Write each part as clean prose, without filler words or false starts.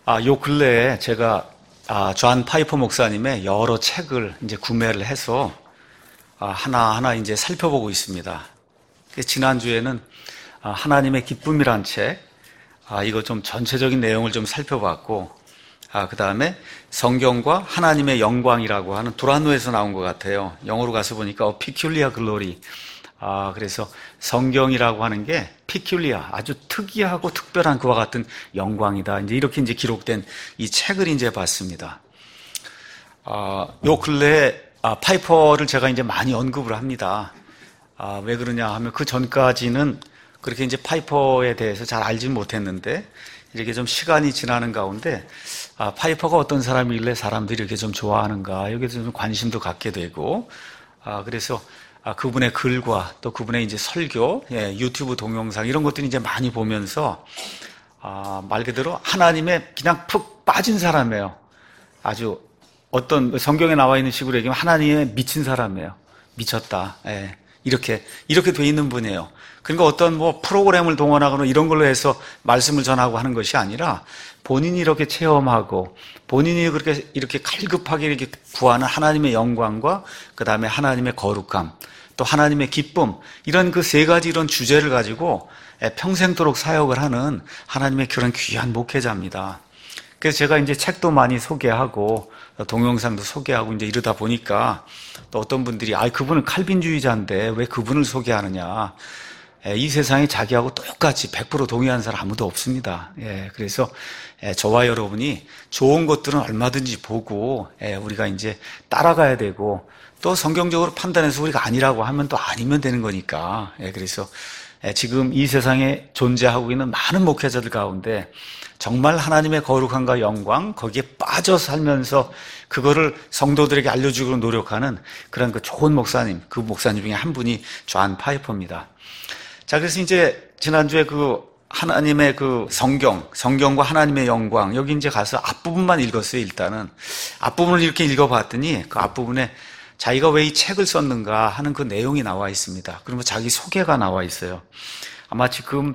요 근래에 제가 존 파이퍼 목사님의 여러 책을 이제 구매를 해서 하나하나 이제 살펴보고 있습니다. 지난주에는 하나님의 기쁨이란 책, 이거 좀 전체적인 내용을 좀 살펴봤고, 그 다음에 성경과 하나님의 영광이라고 하는 두란노에서 나온 것 같아요. 영어로 가서 보니까 A Peculiar Glory. 그래서 성경이라고 하는 게 peculiar, 아주 특이하고 특별한 그와 같은 영광이다. 이제 이렇게 이제 기록된 이 책을 이제 봤습니다. 요 근래에 파이퍼를 제가 이제 많이 언급을 합니다. 왜 그러냐 하면 그 전까지는 그렇게 이제 파이퍼에 대해서 잘 알지는 못했는데 이렇게 좀 시간이 지나는 가운데 파이퍼가 어떤 사람이길래 사람들이 이렇게 좀 좋아하는가 여기에 좀 관심도 갖게 되고 그래서 그분의 글과 또 그분의 이제 설교, 유튜브 동영상 이런 것들이 이제 많이 보면서 말 그대로 하나님의 그냥 푹 빠진 사람이에요. 아주 어떤 성경에 나와 있는 식으로 얘기하면 하나님에 미친 사람이에요. 미쳤다. 이렇게 돼 있는 분이에요. 그러니까 어떤 뭐 프로그램을 동원하거나 이런 걸로 해서 말씀을 전하고 하는 것이 아니라 본인이 이렇게 체험하고 본인이 그렇게 이렇게 갈급하게 이렇게 구하는 하나님의 영광과 그 다음에 하나님의 거룩함 또 하나님의 기쁨 이런 그 세 가지 이런 주제를 가지고 평생도록 사역을 하는 하나님의 그런 귀한 목회자입니다. 그래서 제가 이제 책도 많이 소개하고 동영상도 소개하고 이제 이러다 보니까 또 어떤 분들이 그분은 칼빈주의자인데 왜 그분을 소개하느냐. 이 세상에 자기하고 똑같이 100% 동의하는 사람 아무도 없습니다. 그래서 저와 여러분이 좋은 것들은 얼마든지 보고 우리가 이제 따라가야 되고 또 성경적으로 판단해서 우리가 아니라고 하면 또 아니면 되는 거니까. 그래서 지금 이 세상에 존재하고 있는 많은 목회자들 가운데 정말 하나님의 거룩함과 영광 거기에 빠져 살면서 그거를 성도들에게 알려주기로 노력하는 그런 그 좋은 목사님, 그 목사님 중에 한 분이 존 파이퍼입니다. 자, 그래서 이제 지난주에 그 하나님의 그 성경과 하나님의 영광 여기 이제 가서 앞부분만 읽었어요. 일단은 앞부분을 이렇게 읽어봤더니 그 앞부분에 자기가 왜 이 책을 썼는가 하는 그 내용이 나와 있습니다. 그러면 자기 소개가 나와 있어요. 아마 지금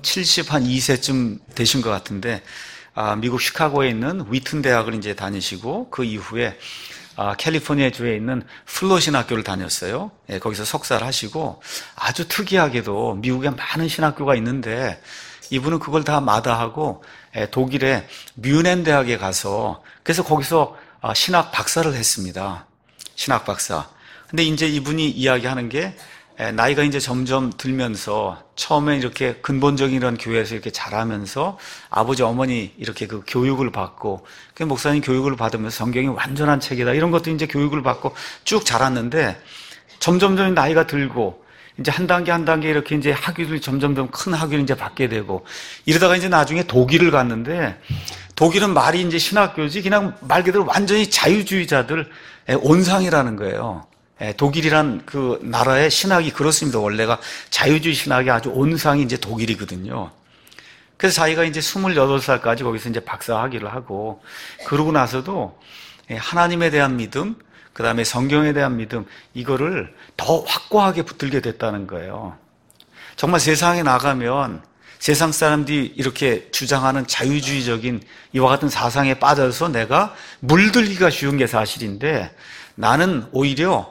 72세쯤 되신 것 같은데 미국 시카고에 있는 위튼 대학을 이제 다니시고 그 이후에 캘리포니아 주에 있는 플러 신학교를 다녔어요. 거기서 석사를 하시고 아주 특이하게도 미국에 많은 신학교가 있는데 이분은 그걸 다 마다하고 독일의 뮌헨 대학에 가서 그래서 거기서 신학 박사를 했습니다. 신학 박사. 근데 이제 이분이 이야기하는 게 나이가 이제 점점 들면서 처음에 이렇게 근본적인 이런 교회에서 이렇게 자라면서 아버지 어머니 이렇게 그 교육을 받고 그 목사님 교육을 받으면서 성경이 완전한 책이다 이런 것도 이제 교육을 받고 쭉 자랐는데 점점 나이가 들고 이제 한 단계 이렇게 이제 학위를 점점 큰 학위를 이제 받게 되고 이러다가 이제 나중에 독일을 갔는데 독일은 말이 이제 신학교지 그냥 말 그대로 완전히 자유주의자들 온상이라는 거예요. 독일이란 그 나라의 신학이 그렇습니다. 원래가 자유주의 신학이 아주 온상이 이제 독일이거든요. 그래서 자기가 이제 28살까지 거기서 이제 박사 학위를 하고 그러고 나서도 하나님에 대한 믿음, 그 다음에 성경에 대한 믿음, 이거를 더 확고하게 붙들게 됐다는 거예요. 정말 세상에 나가면 세상 사람들이 이렇게 주장하는 자유주의적인 이와 같은 사상에 빠져서 내가 물들기가 쉬운 게 사실인데 나는 오히려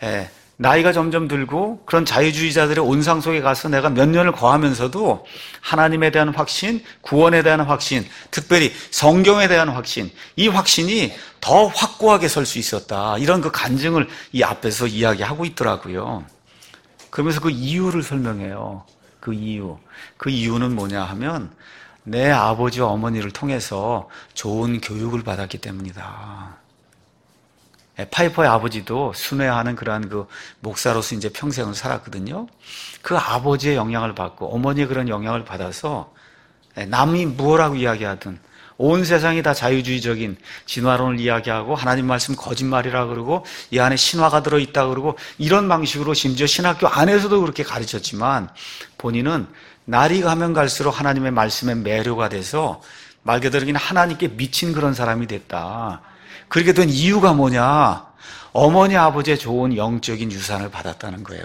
나이가 점점 들고 그런 자유주의자들의 온상 속에 가서 내가 몇 년을 거하면서도 하나님에 대한 확신, 구원에 대한 확신, 특별히 성경에 대한 확신, 이 확신이 더 확고하게 설 수 있었다. 이런 그 간증을 이 앞에서 이야기하고 있더라고요. 그러면서 그 이유를 설명해요. 그 이유는 뭐냐 하면 내 아버지와 어머니를 통해서 좋은 교육을 받았기 때문이다. 파이퍼의 아버지도 순회하는 그러한 그 목사로서 이제 평생을 살았거든요. 그 아버지의 영향을 받고 어머니의 그런 영향을 받아서 남이 무엇라고 이야기하든 온 세상이 다 자유주의적인 진화론을 이야기하고 하나님 말씀 거짓말이라 그러고 이 안에 신화가 들어있다 그러고 이런 방식으로 심지어 신학교 안에서도 그렇게 가르쳤지만 본인은 날이 가면 갈수록 하나님의 말씀에 매료가 돼서 말 그대로 그냥 하나님께 미친 그런 사람이 됐다. 그렇게 된 이유가 뭐냐? 어머니 아버지의 좋은 영적인 유산을 받았다는 거예요.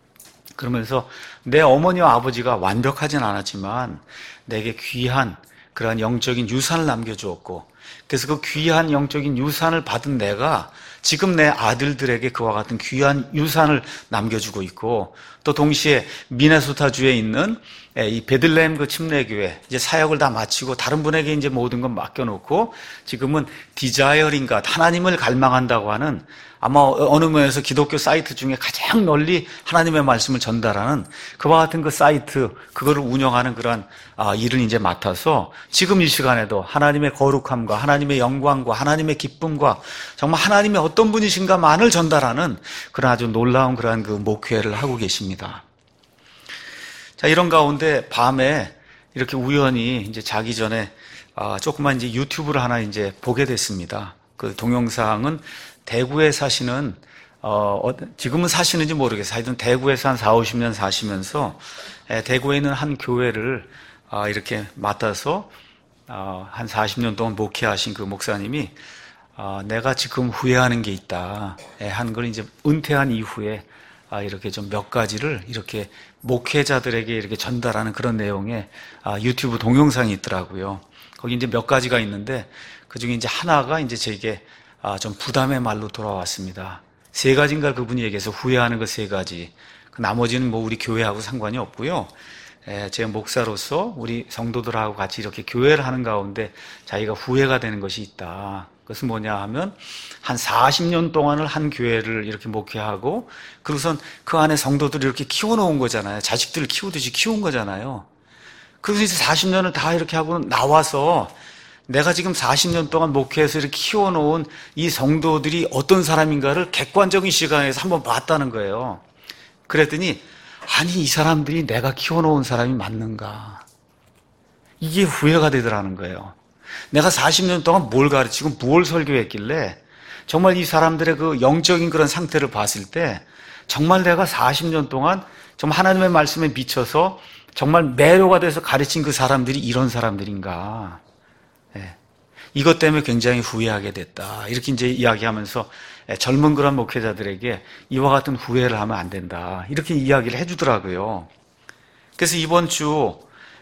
그러면서 내 어머니와 아버지가 완벽하진 않았지만 내게 귀한 그러한 영적인 유산을 남겨주었고, 그래서 그 귀한 영적인 유산을 받은 내가 지금 내 아들들에게 그와 같은 귀한 유산을 남겨주고 있고, 또 동시에 미네소타주에 있는 이 베들레헴 그 침례교회 이제 사역을 다 마치고 다른 분에게 이제 모든 건 맡겨놓고 지금은 디자이어링 갓, 하나님을 갈망한다고 하는, 아마 어느 면에서 기독교 사이트 중에 가장 널리 하나님의 말씀을 전달하는 그와 같은 그 사이트, 그거를 운영하는 그러한 일을 이제 맡아서 지금 이 시간에도 하나님의 거룩함과 하나님의 영광과 하나님의 기쁨과 정말 하나님의 어떤 분이신가만을 전달하는 그런 아주 놀라운 그러한 그 목회를 하고 계십니다. 자, 이런 가운데 밤에 이렇게 우연히 이제 자기 전에 조그만 이제 유튜브를 하나 이제 보게 됐습니다. 그 동영상은 대구에 사시는, 지금은 사시는지 모르겠어요. 하여튼 대구에서 한 40, 50년 사시면서 대구에 있는 한 교회를 이렇게 맡아서 한 40년 동안 목회하신 그 목사님이 내가 지금 후회하는 게 있다 한 걸 이제 은퇴한 이후에 이렇게 좀 몇 가지를 이렇게 목회자들에게 이렇게 전달하는 그런 내용의 유튜브 동영상이 있더라고요. 거기 이제 몇 가지가 있는데 그 중에 이제 하나가 이제 제게 좀 부담의 말로 돌아왔습니다. 3가지인가 그분이 얘기해서 후회하는 그 3가지. 그 나머지는 뭐 우리 교회하고 상관이 없고요. 제 목사로서 우리 성도들하고 같이 이렇게 교회를 하는 가운데 자기가 후회가 되는 것이 있다. 그것은 뭐냐 하면 한 40년 동안을 한 교회를 이렇게 목회하고 그리고선 그 안에 성도들을 이렇게 키워놓은 거잖아요. 자식들을 키우듯이 키운 거잖아요. 그래서 이제 40년을 다 이렇게 하고 나와서 내가 지금 40년 동안 목회해서 이렇게 키워놓은 이 성도들이 어떤 사람인가를 객관적인 시간에서 한번 봤다는 거예요. 그랬더니 아니 이 사람들이 내가 키워놓은 사람이 맞는가, 이게 후회가 되더라는 거예요. 내가 40년 동안 뭘 가르치고 뭘 설교했길래 정말 이 사람들의 그 영적인 그런 상태를 봤을 때 정말 내가 40년 동안 정말 하나님의 말씀에 미쳐서 정말 매료가 돼서 가르친 그 사람들이 이런 사람들인가, 이것 때문에 굉장히 후회하게 됐다. 이렇게 이제 이야기하면서 젊은 그런 목회자들에게 이와 같은 후회를 하면 안 된다. 이렇게 이야기를 해주더라고요. 그래서 이번 주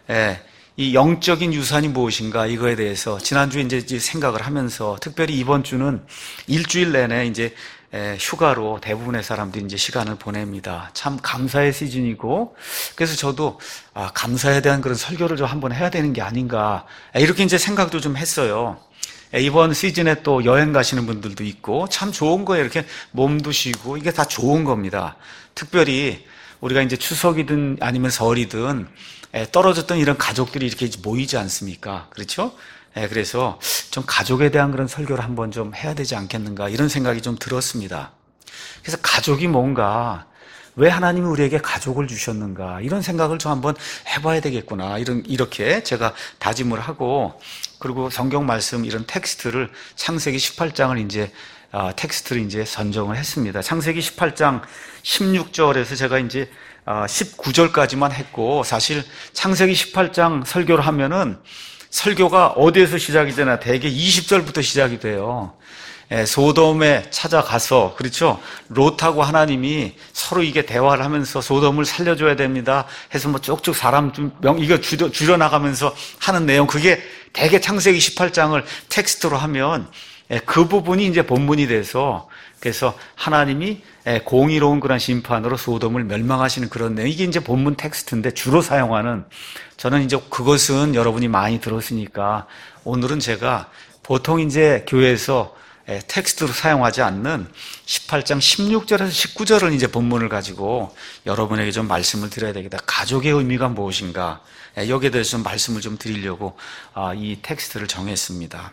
이 영적인 유산이 무엇인가 이거에 대해서 지난주에 이제 생각을 하면서 특별히 이번 주는 일주일 내내 이제 휴가로 대부분의 사람들이 이제 시간을 보냅니다. 참 감사의 시즌이고, 그래서 저도 감사에 대한 그런 설교를 좀 한번 해야 되는 게 아닌가 이렇게 이제 생각도 좀 했어요. 이번 시즌에 또 여행 가시는 분들도 있고 참 좋은 거예요. 이렇게 몸도 쉬고 이게 다 좋은 겁니다. 특별히 우리가 이제 추석이든 아니면 설이든 떨어졌던 이런 가족들이 이렇게 모이지 않습니까? 그렇죠? 그래서 좀 가족에 대한 그런 설교를 한번 좀 해야 되지 않겠는가 이런 생각이 좀 들었습니다. 그래서 가족이 뭔가, 왜 하나님이 우리에게 가족을 주셨는가 이런 생각을 좀 한번 해봐야 되겠구나 이렇게 제가 다짐을 하고, 그리고 성경 말씀 이런 텍스트를 창세기 18장을 이제 텍스트를 이제 선정을 했습니다. 창세기 18장 16절에서 제가 이제 19절까지만 했고, 사실 창세기 18장 설교를 하면은 설교가 어디에서 시작이 되나 대개 20절부터 시작이 돼요. 소돔에 찾아가서, 그렇죠? 롯하고 하나님이 서로 이게 대화를 하면서 소돔을 살려줘야 됩니다 해서 뭐 쭉쭉 사람 이거 줄여나가면서 하는 내용, 그게 대개 창세기 18장을 텍스트로 하면 그 부분이 이제 본문이 돼서, 그래서 하나님이 공의로운 그런 심판으로 소돔을 멸망하시는 그런 내용, 이게 이제 본문 텍스트인데 주로 사용하는, 저는 이제 그것은 여러분이 많이 들었으니까 오늘은 제가 보통 이제 교회에서 텍스트로 사용하지 않는 18장 16절에서 19절을 이제 본문을 가지고 여러분에게 좀 말씀을 드려야 되겠다. 가족의 의미가 무엇인가, 여기에 대해서 좀 말씀을 좀 드리려고 이 텍스트를 정했습니다.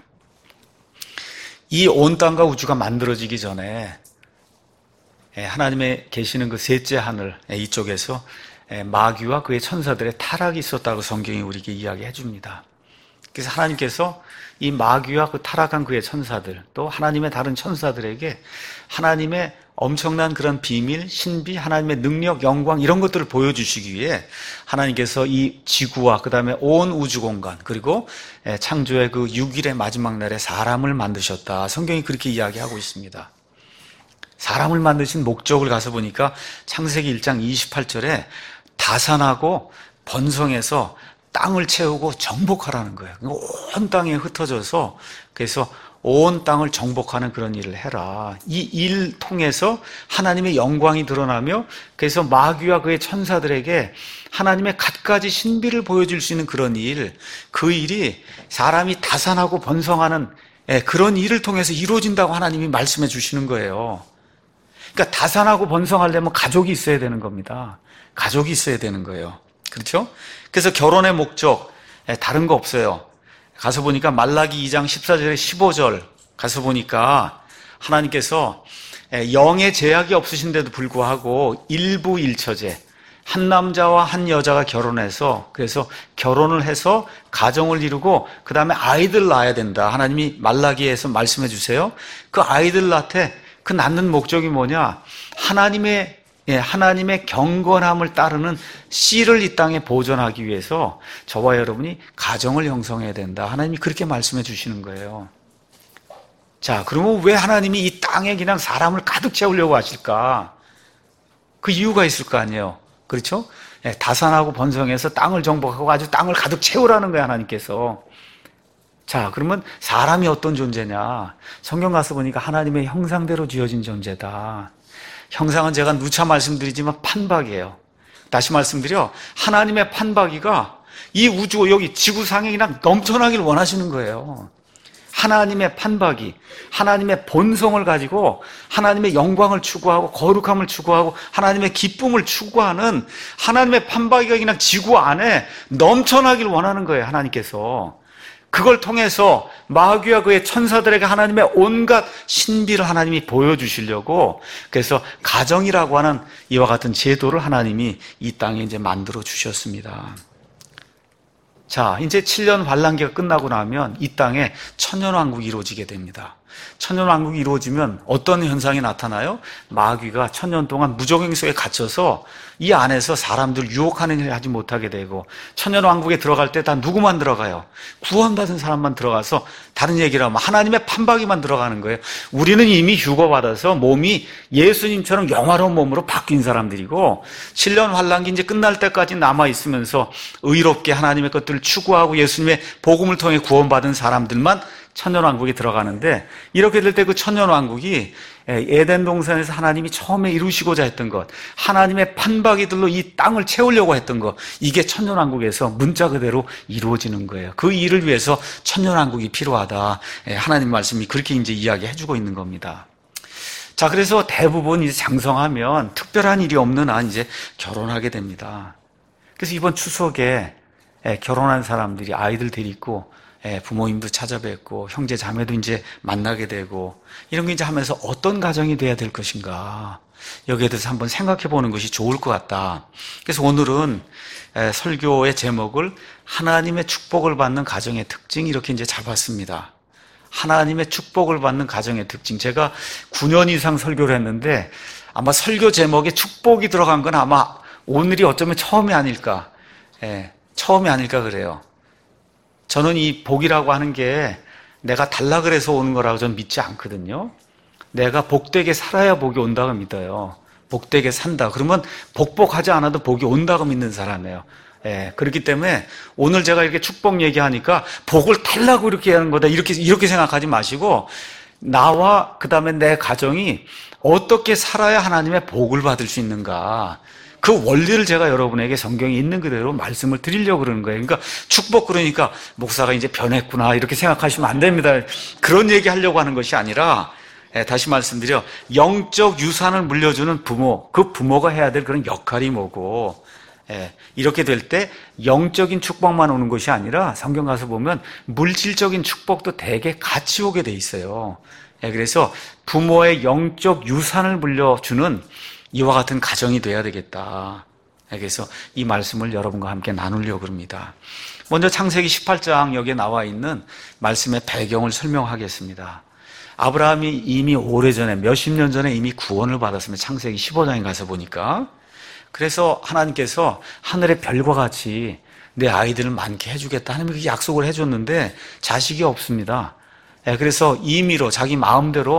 이 온 땅과 우주가 만들어지기 전에 하나님의 계시는 그 셋째 하늘 이쪽에서 마귀와 그의 천사들의 타락이 있었다고 성경이 우리에게 이야기해 줍니다. 그래서 하나님께서 이 마귀와 그 타락한 그의 천사들, 또 하나님의 다른 천사들에게 하나님의 엄청난 그런 비밀, 신비, 하나님의 능력, 영광 이런 것들을 보여주시기 위해 하나님께서 이 지구와 그 다음에 온 우주 공간, 그리고 창조의 그 6일의 마지막 날에 사람을 만드셨다. 성경이 그렇게 이야기하고 있습니다. 사람을 만드신 목적을 가서 보니까 창세기 1장 28절에 다산하고 번성해서 땅을 채우고 정복하라는 거예요. 온 땅에 흩어져서 그래서 온 땅을 정복하는 그런 일을 해라. 이 일 통해서 하나님의 영광이 드러나며 그래서 마귀와 그의 천사들에게 하나님의 갖가지 신비를 보여줄 수 있는 그런 일, 그 일이 사람이 다산하고 번성하는 그런 일을 통해서 이루어진다고 하나님이 말씀해 주시는 거예요. 그러니까 다산하고 번성하려면 가족이 있어야 되는 겁니다. 가족이 있어야 되는 거예요. 그렇죠? 그래서 결혼의 목적 다른 거 없어요. 가서 보니까 말라기 2장 14절에 15절 가서 보니까 하나님께서 영의 제약이 없으신데도 불구하고 일부일처제 한 남자와 한 여자가 결혼해서 그래서 결혼을 해서 가정을 이루고 그 다음에 아이들 낳아야 된다. 하나님이 말라기에서 말씀해 주세요. 그 아이들 낳되 그 낳는 목적이 뭐냐? 하나님의 경건함을 따르는 씨를 이 땅에 보존하기 위해서 저와 여러분이 가정을 형성해야 된다. 하나님이 그렇게 말씀해 주시는 거예요. 자, 그러면 왜 하나님이 이 땅에 그냥 사람을 가득 채우려고 하실까? 그 이유가 있을 거 아니에요. 그렇죠? 다산하고 번성해서 땅을 정복하고 아주 땅을 가득 채우라는 거예요, 하나님께서. 자, 그러면 사람이 어떤 존재냐? 성경 가서 보니까 하나님의 형상대로 지어진 존재다. 형상은 제가 누차 말씀드리지만 판박이에요. 다시 말씀드려, 하나님의 판박이가 이 우주, 여기 지구상에 그냥 넘쳐나길 원하시는 거예요. 하나님의 판박이, 하나님의 본성을 가지고 하나님의 영광을 추구하고 거룩함을 추구하고 하나님의 기쁨을 추구하는 하나님의 판박이가 그냥 지구 안에 넘쳐나길 원하는 거예요, 하나님께서. 그걸 통해서 마귀와 그의 천사들에게 하나님의 온갖 신비를 하나님이 보여주시려고 그래서 가정이라고 하는 이와 같은 제도를 하나님이 이 땅에 이제 만들어 주셨습니다. 자, 이제 7년 환란기가 끝나고 나면 이 땅에 천년왕국이 이루어지게 됩니다. 천년왕국이 이루어지면 어떤 현상이 나타나요? 마귀가 천년 동안 무적행 속에 갇혀서 이 안에서 사람들 유혹하는 일을 하지 못하게 되고 천년왕국에 들어갈 때 다 누구만 들어가요? 구원받은 사람만 들어가서 다른 얘기를 하면 하나님의 판박이만 들어가는 거예요. 우리는 이미 휴거받아서 몸이 예수님처럼 영화로운 몸으로 바뀐 사람들이고 7년 환란기 이제 끝날 때까지 남아있으면서 의롭게 하나님의 것들을 추구하고 예수님의 복음을 통해 구원받은 사람들만 천년왕국에 들어가는데 이렇게 될 때 그 천년왕국이 에덴 동산에서 하나님이 처음에 이루시고자 했던 것, 하나님의 판박이들로 이 땅을 채우려고 했던 것, 이게 천년왕국에서 문자 그대로 이루어지는 거예요. 그 일을 위해서 천년왕국이 필요하다. 하나님 말씀이 그렇게 이제 이야기해주고 있는 겁니다. 자, 그래서 대부분 이제 장성하면 특별한 일이 없는 한 이제 결혼하게 됩니다. 그래서 이번 추석에 결혼한 사람들이 아이들 데리고 부모님도 찾아뵙고 형제 자매도 이제 만나게 되고 이런 거 이제 하면서 어떤 가정이 돼야 될 것인가 여기에 대해서 한번 생각해 보는 것이 좋을 것 같다. 그래서 오늘은 설교의 제목을 하나님의 축복을 받는 가정의 특징 이렇게 이제 잡았습니다. 하나님의 축복을 받는 가정의 특징. 제가 9년 이상 설교를 했는데 아마 설교 제목에 축복이 들어간 건 아마 오늘이 어쩌면 처음이 아닐까. 처음이 아닐까 그래요. 저는 이 복이라고 하는 게 내가 달라 그래서 오는 거라고 저는 믿지 않거든요. 내가 복되게 살아야 복이 온다고 믿어요. 복되게 산다. 그러면 복복하지 않아도 복이 온다고 믿는 사람이에요. 그렇기 때문에 오늘 제가 이렇게 축복 얘기하니까 복을 달라고 이렇게 하는 거다. 이렇게 생각하지 마시고 나와 그 다음에 내 가정이 어떻게 살아야 하나님의 복을 받을 수 있는가. 그 원리를 제가 여러분에게 성경에 있는 그대로 말씀을 드리려고 그러는 거예요. 그러니까 축복 그러니까 목사가 이제 변했구나 이렇게 생각하시면 안 됩니다. 그런 얘기 하려고 하는 것이 아니라 다시 말씀드려 영적 유산을 물려주는 부모, 그 부모가 해야 될 그런 역할이 뭐고 이렇게 될 때 영적인 축복만 오는 것이 아니라 성경 가서 보면 물질적인 축복도 대개 같이 오게 돼 있어요. 그래서 부모의 영적 유산을 물려주는 이와 같은 가정이 돼야 되겠다. 그래서 이 말씀을 여러분과 함께 나누려고 합니다. 먼저 창세기 18장 여기에 나와 있는 말씀의 배경을 설명하겠습니다. 아브라함이 이미 오래전에 몇십 년 전에 이미 구원을 받았습니다. 창세기 15장에 가서 보니까. 그래서 하나님께서 하늘의 별과 같이 내 아이들을 많게 해주겠다. 하나님이 약속을 해줬는데 자식이 없습니다. 그래서 임의로 자기 마음대로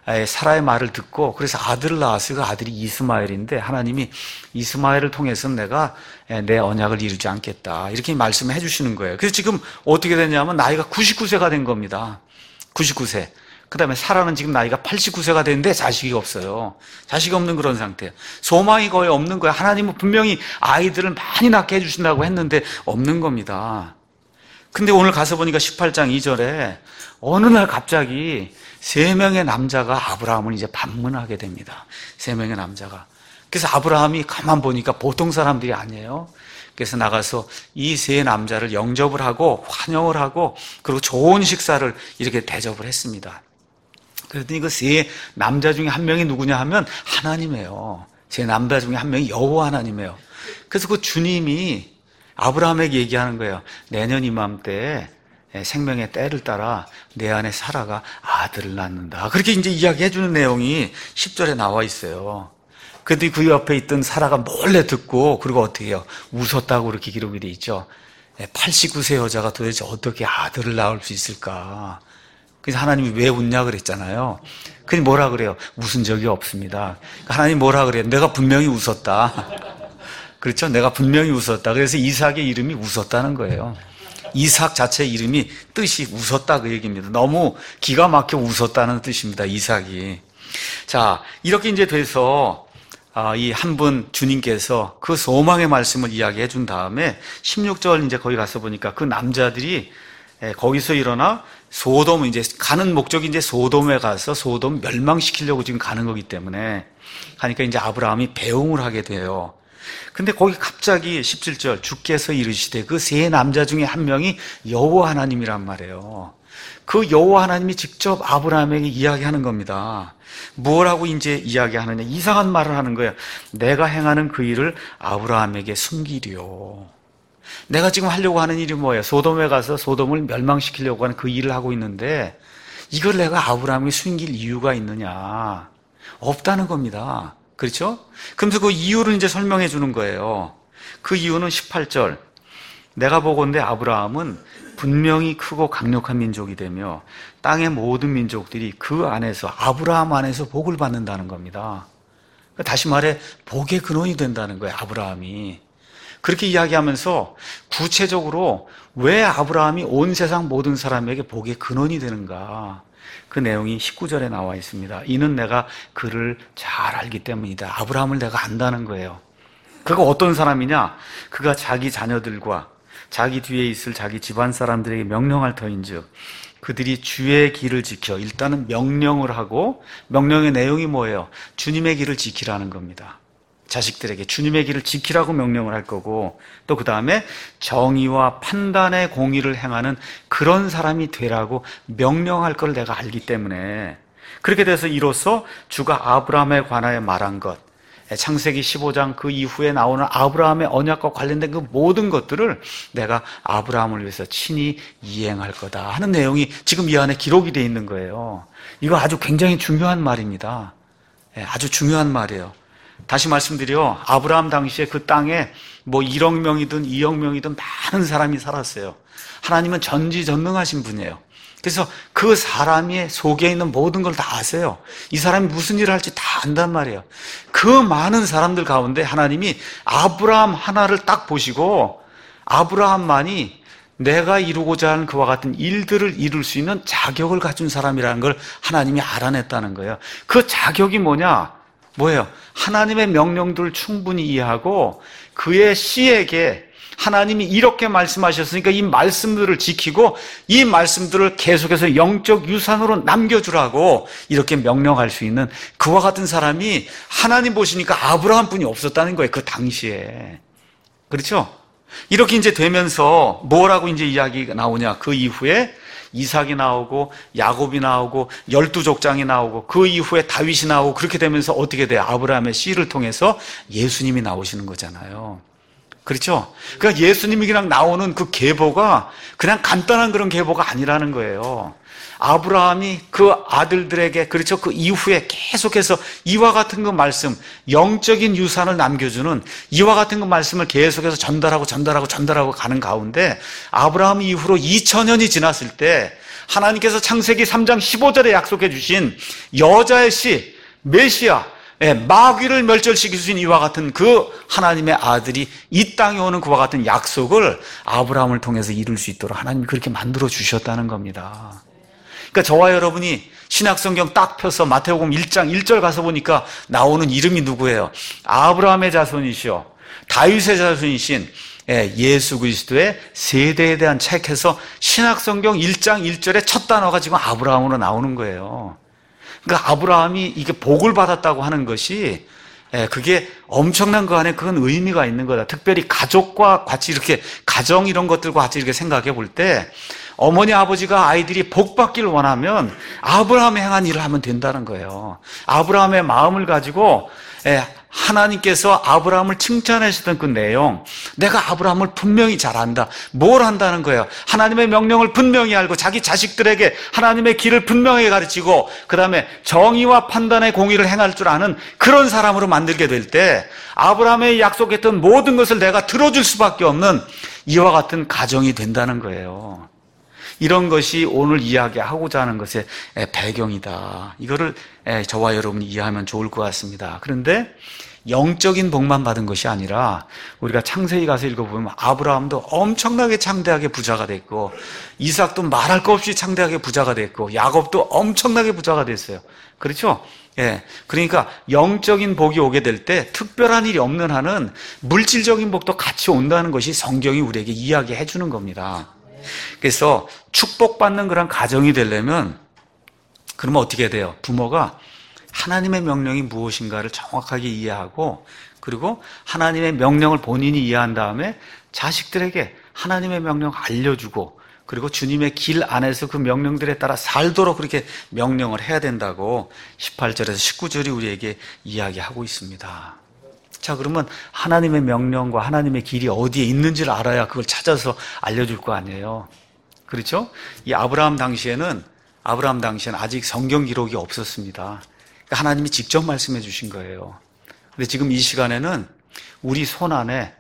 사라의 말을 듣고 그래서 아들을 낳았어요. 그 아들이 이스마엘인데 하나님이 이스마엘을 통해서는 내가 내 언약을 이루지 않겠다 이렇게 말씀을 해주시는 거예요. 그래서 지금 어떻게 됐냐면 나이가 99세가 된 겁니다. 99세. 그 다음에 사라는 지금 나이가 89세가 됐는데 자식이 없어요. 자식이 없는 그런 상태예요. 소망이 거의 없는 거예요. 하나님은 분명히 아이들을 많이 낳게 해주신다고 했는데 없는 겁니다. 근데 오늘 가서 보니까 18장 2절에 어느 날 갑자기 3명의 남자가 아브라함을 이제 방문하게 됩니다. 3명의 남자가. 그래서 아브라함이 가만 보니까 보통 사람들이 아니에요. 그래서 나가서 이 3 남자를 영접을 하고 환영을 하고 그리고 좋은 식사를 이렇게 대접을 했습니다. 그랬더니 그 3 남자 중에 한 명이 누구냐 하면 하나님이에요. 3 남자 중에 한 명이 여호와 하나님이에요. 그래서 그 주님이 아브라함에게 얘기하는 거예요. 내년 이맘때에 생명의 때를 따라 내 안에 사라가 아들을 낳는다. 그렇게 이제 이야기해 주는 내용이 10절에 나와 있어요. 그런데 그 옆에 있던 사라가 몰래 듣고 그리고 어떻게 해요? 웃었다고 그렇게 기록이 돼 있죠. 89세 여자가 도대체 어떻게 아들을 낳을 수 있을까? 그래서 하나님이 왜 웃냐 그랬잖아요. 그래서 뭐라 그래요? 웃은 적이 없습니다. 하나님 뭐라 그래요? 내가 분명히 웃었다. 그렇죠? 내가 분명히 웃었다. 그래서 이삭의 이름이 웃었다는 거예요. 이삭 자체 이름이 뜻이 웃었다 그 얘기입니다. 너무 기가 막혀 웃었다는 뜻입니다. 이삭이. 자, 이렇게 이제 돼서 이 한 분 주님께서 그 소망의 말씀을 이야기해 준 다음에 16절 이제 거기 가서 보니까 그 남자들이 거기서 일어나 소돔 이제 가는 목적이 이제 소돔에 가서 소돔 멸망시키려고 지금 가는 거기 때문에 하니까 이제 아브라함이 배웅을 하게 돼요. 근데 거기 갑자기 17절 주께서 이르시되 그 3 남자 중에 한 명이 여호와 하나님이란 말이에요. 그 여호와 하나님이 직접 아브라함에게 이야기하는 겁니다. 뭐라고 이제 이야기하느냐? 이상한 말을 하는 거예요. 내가 행하는 그 일을 아브라함에게 숨기리요. 내가 지금 하려고 하는 일이 뭐예요? 소돔에 가서 소돔을 멸망시키려고 하는 그 일을 하고 있는데 이걸 내가 아브라함에게 숨길 이유가 있느냐? 없다는 겁니다. 그렇죠? 그러면서 그 이유를 이제 설명해 주는 거예요. 그 이유는 18절. 내가 보건대 아브라함은 분명히 크고 강력한 민족이 되며 땅의 모든 민족들이 그 안에서 아브라함 안에서 복을 받는다는 겁니다. 다시 말해 복의 근원이 된다는 거예요. 아브라함이. 그렇게 이야기하면서 구체적으로 왜 아브라함이 온 세상 모든 사람에게 복의 근원이 되는가? 그 내용이 19절에 나와 있습니다. 이는 내가 그를 잘 알기 때문이다. 아브라함을 내가 안다는 거예요. 그가 어떤 사람이냐? 그가 자기 자녀들과 자기 뒤에 있을 자기 집안 사람들에게 명령할 터인즉 그들이 주의 길을 지켜 일단은 명령을 하고 명령의 내용이 뭐예요? 주님의 길을 지키라는 겁니다. 자식들에게 주님의 길을 지키라고 명령을 할 거고 또 그 다음에 정의와 판단의 공의를 행하는 그런 사람이 되라고 명령할 걸 내가 알기 때문에 그렇게 돼서 이로써 주가 아브라함에 관하여 말한 것 창세기 15장 그 이후에 나오는 아브라함의 언약과 관련된 그 모든 것들을 내가 아브라함을 위해서 친히 이행할 거다 하는 내용이 지금 이 안에 기록이 되어 있는 거예요. 이거 아주 굉장히 중요한 말입니다. 아주 중요한 말이에요. 다시 말씀드려 아브라함 당시에 그 땅에 뭐 1억 명이든 2억 명이든 많은 사람이 살았어요. 하나님은 전지전능하신 분이에요. 그래서 그 사람의 속에 있는 모든 걸 다 아세요. 이 사람이 무슨 일을 할지 다 안단 말이에요. 그 많은 사람들 가운데 하나님이 아브라함 하나를 딱 보시고 아브라함만이 내가 이루고자 하는 그와 같은 일들을 이룰 수 있는 자격을 갖춘 사람이라는 걸 하나님이 알아냈다는 거예요. 그 자격이 뭐예요? 하나님의 명령들을 충분히 이해하고 그의 씨에게 하나님이 이렇게 말씀하셨으니까 이 말씀들을 지키고 이 말씀들을 계속해서 영적 유산으로 남겨주라고 이렇게 명령할 수 있는 그와 같은 사람이 하나님 보시니까 아브라함뿐이 없었다는 거예요. 그 당시에. 그렇죠? 이렇게 이제 되면서 뭐라고 이제 이야기가 나오냐? 그 이후에 이삭이 나오고 야곱이 나오고 12족장이 나오고 그 이후에 다윗이 나오고 그렇게 되면서 어떻게 돼요? 아브라함의 씨를 통해서 예수님이 나오시는 거잖아요. 그렇죠? 그러니까 예수님이 그냥 나오는 그 계보가 그냥 간단한 그런 계보가 아니라는 거예요. 아브라함이 그 아들들에게 그렇죠? 그 이후에 계속해서 이와 같은 그 말씀, 영적인 유산을 남겨주는 이와 같은 그 말씀을 계속해서 전달하고 가는 가운데 아브라함 이후로 2000년이 지났을 때 하나님께서 창세기 3장 15절에 약속해 주신 여자의 씨, 메시아, 마귀를 멸절시킬 수 있는 이와 같은 그 하나님의 아들이 이 땅에 오는 그와 같은 약속을 아브라함을 통해서 이룰 수 있도록 하나님이 그렇게 만들어 주셨다는 겁니다. 그러니까 저와 여러분이 신약성경 딱 펴서 마태복음 1장 1절 가서 보니까 나오는 이름이 누구예요? 아브라함의 자손이시오, 다윗의 자손이신 예수 그리스도의 세대에 대한 책에서 신약성경 1장 1절의 첫 단어가 지금 아브라함으로 나오는 거예요. 그러니까 아브라함이 이게 복을 받았다고 하는 것이 그게 엄청난 거 안에 그건 의미가 있는 거다. 특별히 가족과 같이 이렇게 가정 이런 것들과 같이 이렇게 생각해 볼 때 어머니 아버지가 아이들이 복 받기를 원하면 아브라함이 행한 일을 하면 된다는 거예요. 아브라함의 마음을 가지고 하나님께서 아브라함을 칭찬하셨던 그 내용, 내가 아브라함을 분명히 잘 안다. 뭘 한다는 거예요? 하나님의 명령을 분명히 알고 자기 자식들에게 하나님의 길을 분명히 가르치고 그 다음에 정의와 판단의 공의를 행할 줄 아는 그런 사람으로 만들게 될 때 아브라함의 약속했던 모든 것을 내가 들어줄 수밖에 없는 이와 같은 가정이 된다는 거예요. 이런 것이 오늘 이야기하고자 하는 것의 배경이다. 이거를 저와 여러분이 이해하면 좋을 것 같습니다. 그런데 영적인 복만 받은 것이 아니라 우리가 창세기 가서 읽어보면 아브라함도 엄청나게 창대하게 부자가 됐고 이삭도 말할 것 없이 창대하게 부자가 됐고 야곱도 엄청나게 부자가 됐어요. 그렇죠? 그러니까 영적인 복이 오게 될 때 특별한 일이 없는 한은 물질적인 복도 같이 온다는 것이 성경이 우리에게 이야기해 주는 겁니다. 그래서 축복받는 그런 가정이 되려면 그러면 어떻게 돼요? 부모가 하나님의 명령이 무엇인가를 정확하게 이해하고 그리고 하나님의 명령을 본인이 이해한 다음에 자식들에게 하나님의 명령을 알려주고 그리고 주님의 길 안에서 그 명령들에 따라 살도록 그렇게 명령을 해야 된다고 18절에서 19절이 우리에게 이야기하고 있습니다. 자, 그러면 하나님의 명령과 하나님의 길이 어디에 있는지를 알아야 그걸 찾아서 알려줄 거 아니에요. 그렇죠? 이 아브라함 당시에는 아직 성경 기록이 없었습니다. 그러니까 하나님이 직접 말씀해 주신 거예요. 근데 지금 이 시간에는 우리 손 안에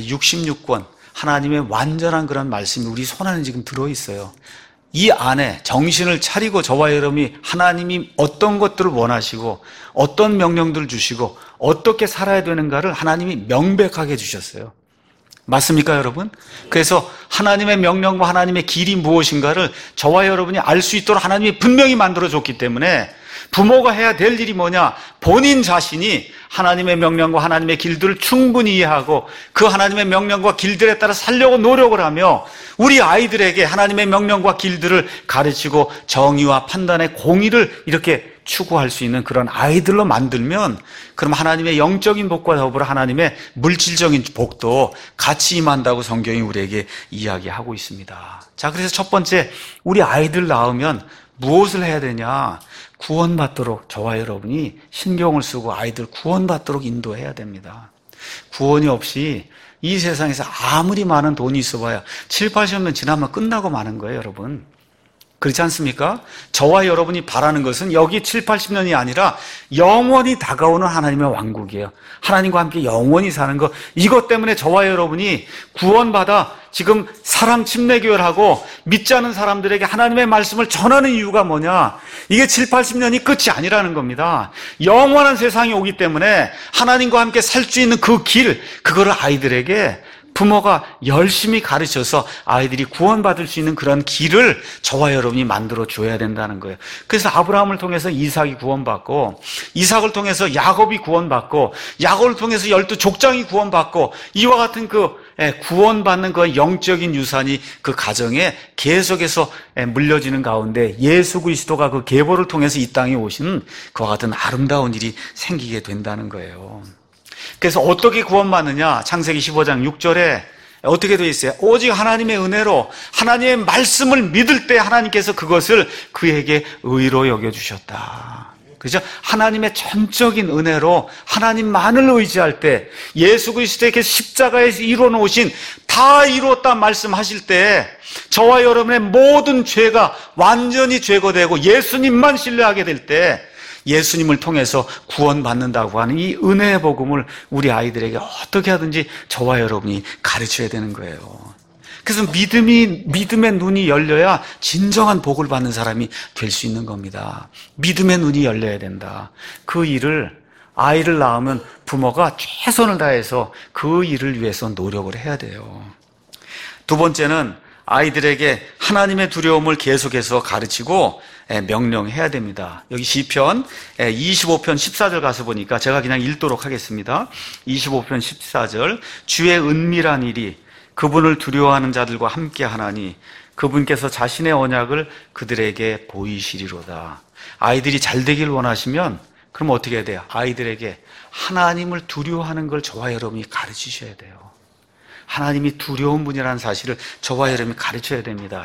66권 하나님의 완전한 그런 말씀이 우리 손 안에 지금 들어있어요. 이 안에 정신을 차리고 저와 여러분이 하나님이 어떤 것들을 원하시고 어떤 명령들을 주시고 어떻게 살아야 되는가를 하나님이 명백하게 주셨어요. 맞습니까, 여러분? 그래서 하나님의 명령과 하나님의 길이 무엇인가를 저와 여러분이 알 수 있도록 하나님이 분명히 만들어줬기 때문에 부모가 해야 될 일이 뭐냐? 본인 자신이 하나님의 명령과 하나님의 길들을 충분히 이해하고 그 하나님의 명령과 길들에 따라 살려고 노력을 하며 우리 아이들에게 하나님의 명령과 길들을 가르치고 정의와 판단의 공의를 이렇게 추구할 수 있는 그런 아이들로 만들면 그럼 하나님의 영적인 복과 더불어 하나님의 물질적인 복도 같이 임한다고 성경이 우리에게 이야기하고 있습니다. 자, 그래서 첫 번째 우리 아이들 낳으면 무엇을 해야 되냐? 구원받도록 저와 여러분이 신경을 쓰고 아이들 구원받도록 인도해야 됩니다. 구원이 없이 이 세상에서 아무리 많은 돈이 있어봐야 7, 80년 지나면 끝나고 마는 거예요, 여러분. 그렇지 않습니까? 저와 여러분이 바라는 것은 여기 7, 80년이 아니라 영원히 다가오는 하나님의 왕국이에요. 하나님과 함께 영원히 사는 것. 이것 때문에 저와 여러분이 구원받아 지금 사랑 침례교회를 하고 믿지 않은 사람들에게 하나님의 말씀을 전하는 이유가 뭐냐? 이게 7, 80년이 끝이 아니라는 겁니다. 영원한 세상이 오기 때문에 하나님과 함께 살 수 있는 그 길, 그거를 아이들에게 부모가 열심히 가르쳐서 아이들이 구원받을 수 있는 그런 길을 저와 여러분이 만들어 줘야 된다는 거예요. 그래서 아브라함을 통해서 이삭이 구원받고 이삭을 통해서 야곱이 구원받고 야곱을 통해서 12족장이 구원받고 이와 같은 그 구원받는 그 영적인 유산이 그 가정에 계속해서 물려지는 가운데 예수 그리스도가 그 계보를 통해서 이 땅에 오시는 그와 같은 아름다운 일이 생기게 된다는 거예요. 그래서 어떻게 구원받느냐? 창세기 15장 6절에 어떻게 되어 있어요? 오직 하나님의 은혜로 하나님의 말씀을 믿을 때 하나님께서 그것을 그에게 의로 여겨주셨다. 그죠? 하나님의 전적인 은혜로 하나님만을 의지할 때 예수 그리스도에게 십자가에서 이루어놓으신 다 이루었다 말씀하실 때 저와 여러분의 모든 죄가 완전히 제거되고 예수님만 신뢰하게 될 때 예수님을 통해서 구원받는다고 하는 이 은혜의 복음을 우리 아이들에게 어떻게 하든지 저와 여러분이 가르쳐야 되는 거예요. 그래서 믿음의 눈이 열려야 진정한 복을 받는 사람이 될 수 있는 겁니다. 믿음의 눈이 열려야 된다. 그 일을, 아이를 낳으면 부모가 최선을 다해서 그 일을 위해서 노력을 해야 돼요. 두 번째는 아이들에게 하나님의 두려움을 계속해서 가르치고 명령해야 됩니다. 여기 시편 25편 14절 가서 보니까 제가 그냥 읽도록 하겠습니다. 25편 14절, 주의 은밀한 일이 그분을 두려워하는 자들과 함께 하나니 그분께서 자신의 언약을 그들에게 보이시리로다. 아이들이 잘 되길 원하시면 그럼 어떻게 해야 돼요? 아이들에게 하나님을 두려워하는 걸 저와 여러분이 가르치셔야 돼요. 하나님이 두려운 분이라는 사실을 저와 여러분이 가르쳐야 됩니다.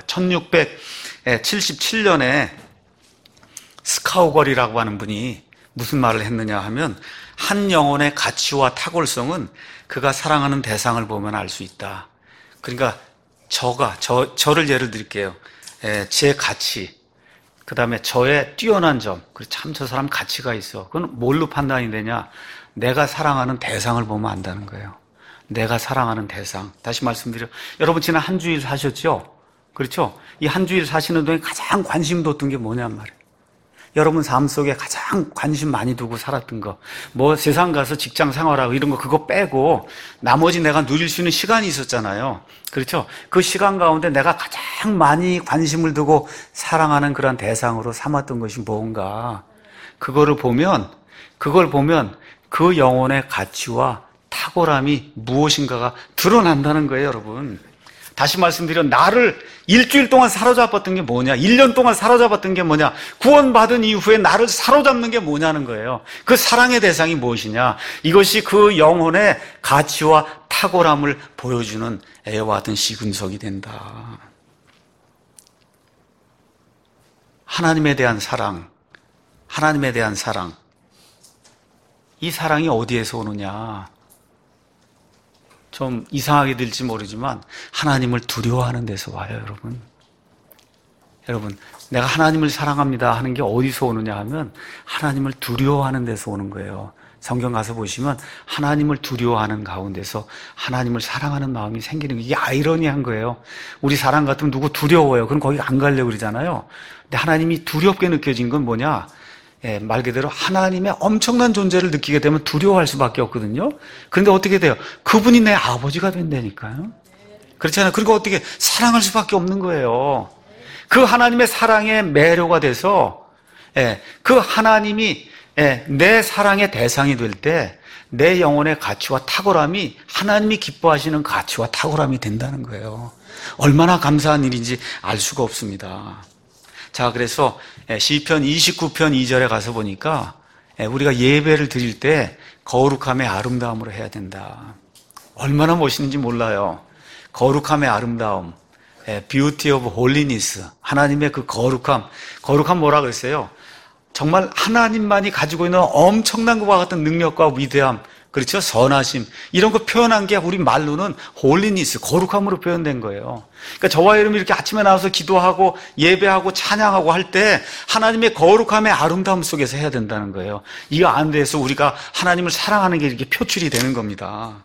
1677년에 스카우걸이라고 하는 분이 무슨 말을 했느냐 하면, 한 영혼의 가치와 탁월성은 그가 사랑하는 대상을 보면 알 수 있다. 그러니까 저를 예를 드릴게요. 제 가치, 그 다음에 저의 뛰어난 점, 참 저 사람 가치가 있어. 그건 뭘로 판단이 되냐? 내가 사랑하는 대상을 보면 안다는 거예요. 내가 사랑하는 대상. 다시 말씀드려, 여러분 지난 한 주일 사셨죠? 그렇죠? 이 한 주일 사시는 동안 가장 관심 뒀던 게 뭐냔 말이에요. 여러분 삶 속에 가장 관심 많이 두고 살았던 거, 뭐 세상 가서 직장 생활하고 이런 거 그거 빼고 나머지 내가 누릴 수 있는 시간이 있었잖아요. 그렇죠? 그 시간 가운데 내가 가장 많이 관심을 두고 사랑하는 그런 대상으로 삼았던 것이 뭔가, 그걸 보면 그 영혼의 가치와 탁월함이 무엇인가가 드러난다는 거예요, 여러분. 다시 말씀드려, 나를 일주일 동안 사로잡았던 게 뭐냐, 1년 동안 사로잡았던 게 뭐냐, 구원받은 이후에 나를 사로잡는 게 뭐냐는 거예요. 그 사랑의 대상이 무엇이냐, 이것이 그 영혼의 가치와 탁월함을 보여주는 애와 같은 시금석이 된다. 하나님에 대한 사랑, 이 사랑이 어디에서 오느냐? 좀 이상하게 들지 모르지만 하나님을 두려워하는 데서 와요, 여러분. 여러분, 내가 하나님을 사랑합니다 하는 게 어디서 오느냐 하면 하나님을 두려워하는 데서 오는 거예요. 성경 가서 보시면 하나님을 두려워하는 가운데서 하나님을 사랑하는 마음이 생기는 거예요. 이게 아이러니한 거예요. 우리 사람 같으면 누구 두려워요. 그럼 거기 안 가려고 그러잖아요. 근데 하나님이 두렵게 느껴진 건 뭐냐? 말 그대로 하나님의 엄청난 존재를 느끼게 되면 두려워할 수밖에 없거든요. 그런데 어떻게 돼요? 그분이 내 아버지가 된다니까요. 그렇잖아요. 그리고 어떻게 사랑할 수밖에 없는 거예요. 그 하나님의 사랑에 매료가 돼서 그 하나님이 내 사랑의 대상이 될 때 내 영혼의 가치와 탁월함이 하나님이 기뻐하시는 가치와 탁월함이 된다는 거예요. 얼마나 감사한 일인지 알 수가 없습니다. 자, 그래서 시편 29편 2절에 가서 보니까 우리가 예배를 드릴 때 거룩함의 아름다움으로 해야 된다. 얼마나 멋있는지 몰라요. 거룩함의 아름다움, beauty of holiness, 하나님의 그 거룩함 뭐라 그랬어요? 정말 하나님만이 가지고 있는 엄청난 것과 같은 능력과 위대함, 그렇죠? 선하심, 이런 거 표현한 게 우리 말로는 holiness, 거룩함으로 표현된 거예요. 그러니까 저와 여러분이 이렇게 아침에 나와서 기도하고 예배하고 찬양하고 할 때 하나님의 거룩함의 아름다움 속에서 해야 된다는 거예요. 이거 안 돼서 우리가 하나님을 사랑하는 게 이렇게 표출이 되는 겁니다.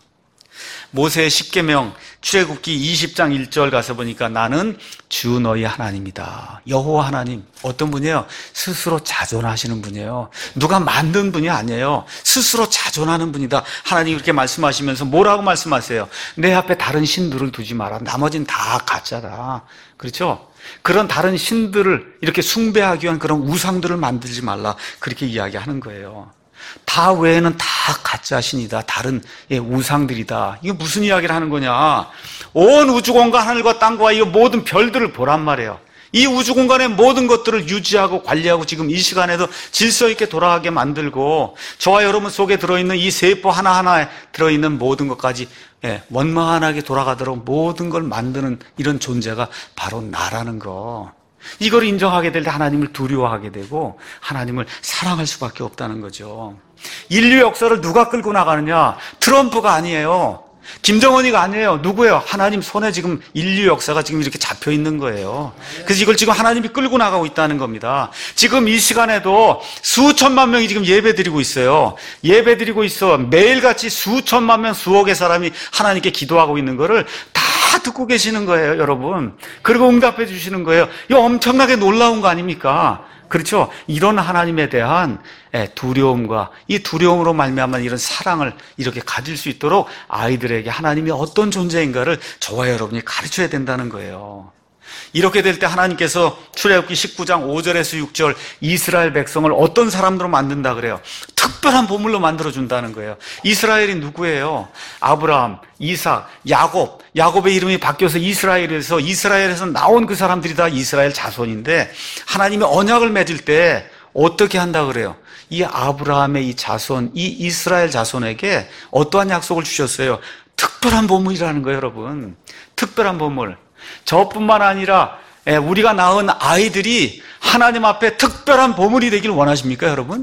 모세의 십계명 출애굽기 20장 1절 가서 보니까 나는 주 너희 하나님이다. 여호와 하나님, 어떤 분이에요? 스스로 자존하시는 분이에요. 누가 만든 분이 아니에요. 스스로 자존하는 분이다. 하나님 이렇게 말씀하시면서 뭐라고 말씀하세요? 내 앞에 다른 신들을 두지 마라. 나머지는 다 가짜다. 그렇죠? 그런 다른 신들을 이렇게 숭배하기 위한 그런 우상들을 만들지 말라. 그렇게 이야기하는 거예요. 다 외에는 다 가짜 신이다. 다른 우상들이다. 이게 무슨 이야기를 하는 거냐? 온 우주공간 하늘과 땅과 이 모든 별들을 보란 말이에요. 이 우주공간의 모든 것들을 유지하고 관리하고 지금 이 시간에도 질서 있게 돌아가게 만들고 저와 여러분 속에 들어있는 이 세포 하나하나에 들어있는 모든 것까지 원만하게 돌아가도록 모든 걸 만드는 이런 존재가 바로 나라는 거. 이걸 인정하게 될 때 하나님을 두려워하게 되고 하나님을 사랑할 수밖에 없다는 거죠. 인류 역사를 누가 끌고 나가느냐? 트럼프가 아니에요. 김정은이가 아니에요. 누구예요? 하나님 손에 지금 인류 역사가 지금 이렇게 잡혀 있는 거예요. 그래서 이걸 지금 하나님이 끌고 나가고 있다는 겁니다. 지금 이 시간에도 수천만 명이 지금 예배드리고 있어요. 예배드리고 있어. 매일같이 수천만 명, 수억의 사람이 하나님께 기도하고 있는 거를 다 다 듣고 계시는 거예요, 여러분. 그리고 응답해 주시는 거예요. 이거 엄청나게 놀라운 거 아닙니까? 그렇죠? 이런 하나님에 대한 두려움과 이 두려움으로 말미암아 이런 사랑을 이렇게 가질 수 있도록 아이들에게 하나님이 어떤 존재인가를 저와 여러분이 가르쳐야 된다는 거예요. 이렇게 될 때 하나님께서 출애굽기 19장 5절에서 6절 이스라엘 백성을 어떤 사람들로 만든다 그래요? 특별한 보물로 만들어준다는 거예요. 이스라엘이 누구예요? 아브라함, 이삭, 야곱. 야곱의 이름이 바뀌어서 이스라엘에서 나온 그 사람들이 다 이스라엘 자손인데 하나님이 언약을 맺을 때 어떻게 한다 그래요? 이 아브라함의 이 자손, 이 이스라엘 자손에게 어떠한 약속을 주셨어요? 특별한 보물이라는 거예요, 여러분. 특별한 보물. 저뿐만 아니라 우리가 낳은 아이들이 하나님 앞에 특별한 보물이 되길 원하십니까, 여러분?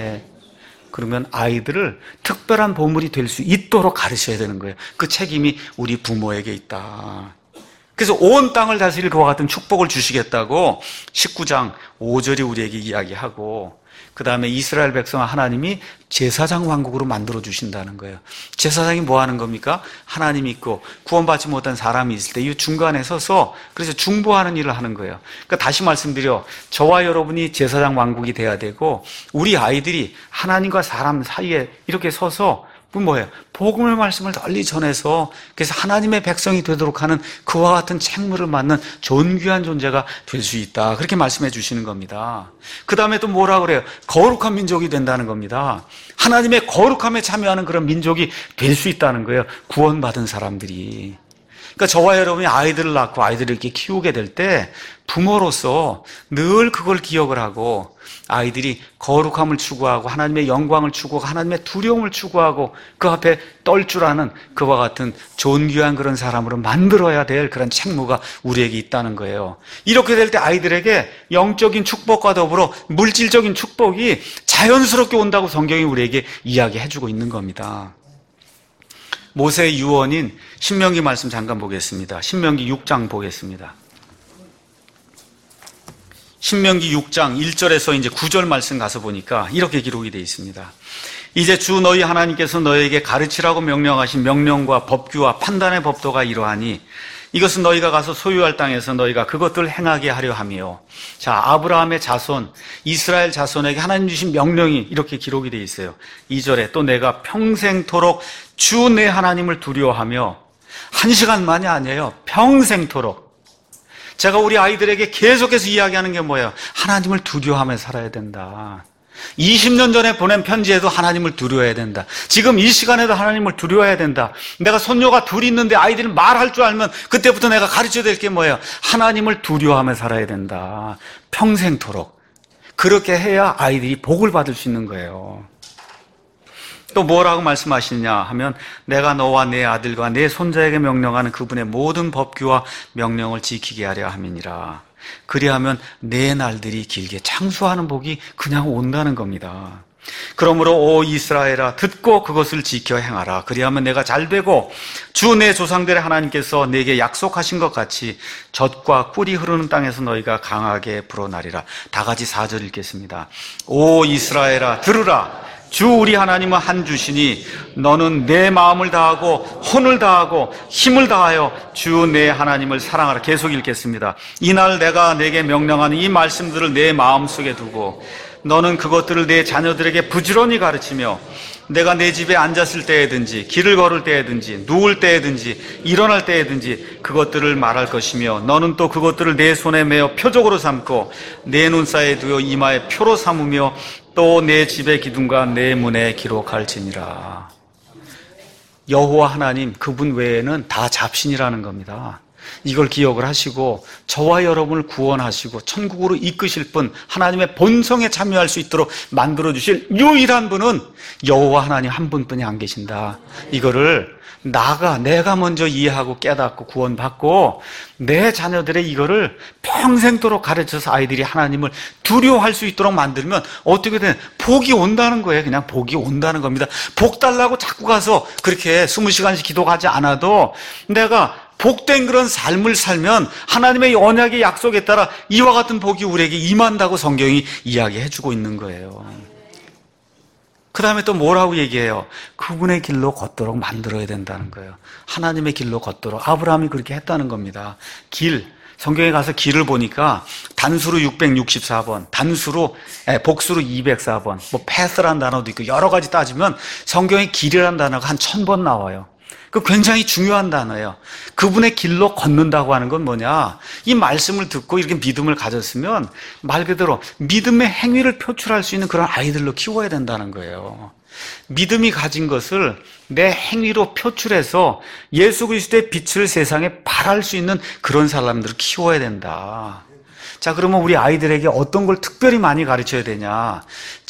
그러면 아이들을 특별한 보물이 될 수 있도록 가르쳐야 되는 거예요. 그 책임이 우리 부모에게 있다. 그래서 온 땅을 다스릴 그와 같은 축복을 주시겠다고 19장 5절이 우리에게 이야기하고 그 다음에 이스라엘 백성 하나님이 제사장 왕국으로 만들어 주신다는 거예요. 제사장이 뭐 하는 겁니까? 하나님 믿고 구원받지 못한 사람이 있을 때 이 중간에 서서 그래서 중보하는 일을 하는 거예요. 그러니까 다시 말씀드려 저와 여러분이 제사장 왕국이 돼야 되고 우리 아이들이 하나님과 사람 사이에 이렇게 서서 뭐예요? 복음의 말씀을 널리 전해서 그래서 하나님의 백성이 되도록 하는 그와 같은 책무를 맡는 존귀한 존재가 될 수 있다. 그렇게 말씀해 주시는 겁니다. 그 다음에 또 뭐라 그래요? 거룩한 민족이 된다는 겁니다. 하나님의 거룩함에 참여하는 그런 민족이 될 수 있다는 거예요. 구원받은 사람들이. 그러니까 저와 여러분이 아이들을 낳고 아이들을 이렇게 키우게 될 때 부모로서 늘 그걸 기억을 하고 아이들이 거룩함을 추구하고 하나님의 영광을 추구하고 하나님의 두려움을 추구하고 그 앞에 떨 줄 아는 그와 같은 존귀한 그런 사람으로 만들어야 될 그런 책무가 우리에게 있다는 거예요. 이렇게 될 때 아이들에게 영적인 축복과 더불어 물질적인 축복이 자연스럽게 온다고 성경이 우리에게 이야기해주고 있는 겁니다. 모세의 유언인 신명기 말씀 잠깐 보겠습니다. 신명기 6장 보겠습니다. 신명기 6장 1절에서 이제 9절 말씀 가서 보니까 이렇게 기록이 되어 있습니다. 이제 주 너희 하나님께서 너희에게 가르치라고 명령하신 명령과 법규와 판단의 법도가 이러하니 이것은 너희가 가서 소유할 땅에서 너희가 그것들을 행하게 하려 함이요. 자, 아브라함의 자손, 이스라엘 자손에게 하나님 주신 명령이 이렇게 기록이 되어 있어요. 2절에 또 내가 평생토록 주 내 하나님을 두려워하며 한 시간만이 아니에요. 평생토록. 제가 우리 아이들에게 계속해서 이야기하는 게 뭐예요? 하나님을 두려워하며 살아야 된다. 20년 전에 보낸 편지에도 하나님을 두려워해야 된다. 지금 이 시간에도 하나님을 두려워해야 된다. 내가 손녀가 둘이 있는데 아이들이 말할 줄 알면 그때부터 내가 가르쳐야 될 게 뭐예요? 하나님을 두려워하며 살아야 된다. 평생토록. 그렇게 해야 아이들이 복을 받을 수 있는 거예요. 또 뭐라고 말씀하시느냐 하면 내가 너와 내 아들과 내 손자에게 명령하는 그분의 모든 법규와 명령을 지키게 하려 함이니라. 그리하면 내 날들이 길게 장수하는 복이 그냥 온다는 겁니다. 그러므로 오 이스라엘아 듣고 그것을 지켜 행하라. 그리하면 내가 잘되고 주 내 조상들의 하나님께서 내게 약속하신 것 같이 젖과 꿀이 흐르는 땅에서 너희가 강하게 불어나리라. 다 같이 4절 읽겠습니다. 오 이스라엘아 들으라. 주 우리 하나님은 한 주시니 너는 내 마음을 다하고 혼을 다하고 힘을 다하여 주 내 하나님을 사랑하라. 계속 읽겠습니다. 이날 내가 내게 명령하는 이 말씀들을 내 마음속에 두고 너는 그것들을 내 자녀들에게 부지런히 가르치며 내가 내 집에 앉았을 때에든지 길을 걸을 때에든지 누울 때에든지 일어날 때에든지 그것들을 말할 것이며 너는 또 그것들을 내 손에 메어 표적으로 삼고 내 눈사에 두어 이마에 표로 삼으며 또 내 집의 기둥과 내 문에 기록할지니라. 여호와 하나님 그분 외에는 다 잡신이라는 겁니다. 이걸 기억을 하시고 저와 여러분을 구원하시고 천국으로 이끄실 분, 하나님의 본성에 참여할 수 있도록 만들어주실 유일한 분은 여호와 하나님 한 분뿐이 안 계신다. 이거를 내가 먼저 이해하고 깨닫고 구원받고 내 자녀들의 이거를 평생도록 가르쳐서 아이들이 하나님을 두려워할 수 있도록 만들면 어떻게 되냐? 복이 온다는 거예요. 그냥 복이 온다는 겁니다. 복 달라고 자꾸 가서 그렇게 20시간씩 기도하지 않아도 내가 복된 그런 삶을 살면 하나님의 언약의 약속에 따라 이와 같은 복이 우리에게 임한다고 성경이 이야기해주고 있는 거예요. 그 다음에 또 뭐라고 얘기해요? 그분의 길로 걷도록 만들어야 된다는 거예요. 하나님의 길로 걷도록. 아브라함이 그렇게 했다는 겁니다. 길. 성경에 가서 길을 보니까 단수로 664번, 단수로, 복수로 204번, 뭐 패스라는 단어도 있고 여러 가지 따지면 성경에 길이라는 단어가 한 1000번 나와요. 그 굉장히 중요한 단어예요. 그분의 길로 걷는다고 하는 건 뭐냐? 이 말씀을 듣고 이렇게 믿음을 가졌으면 말 그대로 믿음의 행위를 표출할 수 있는 그런 아이들로 키워야 된다는 거예요. 믿음이 가진 것을 내 행위로 표출해서 예수 그리스도의 빛을 세상에 발할 수 있는 그런 사람들을 키워야 된다. 자, 그러면 우리 아이들에게 어떤 걸 특별히 많이 가르쳐야 되냐?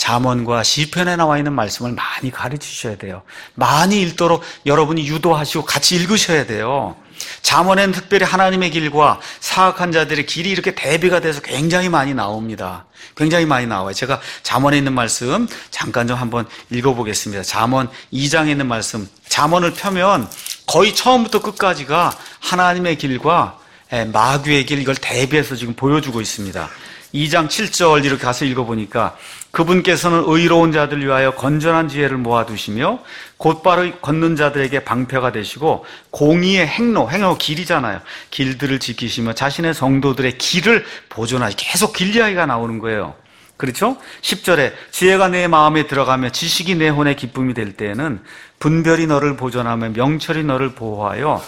잠언과 시편에 나와 있는 말씀을 많이 가르치셔야 돼요. 많이 읽도록 여러분이 유도하시고 같이 읽으셔야 돼요. 잠언에는 특별히 하나님의 길과 사악한 자들의 길이 이렇게 대비가 돼서 굉장히 많이 나옵니다. 굉장히 많이 나와요. 제가 잠언에 있는 말씀 잠깐 좀 한번 읽어보겠습니다. 잠언 2장에 있는 말씀. 잠언을 펴면 거의 처음부터 끝까지가 하나님의 길과 마귀의 길, 이걸 대비해서 지금 보여주고 있습니다. 2장 7절 이렇게 가서 읽어보니까 그분께서는 의로운 자들 위하여 건전한 지혜를 모아두시며 곧바로 걷는 자들에게 방패가 되시고 공의의 행로 길이잖아요. 길들을 지키시며 자신의 성도들의 길을 보존하시. 계속 길 이야기가 나오는 거예요. 그렇죠? 10절에 지혜가 내 마음에 들어가며 지식이 내 혼의 기쁨이 될 때에는 분별이 너를 보존하며 명철이 너를 보호하여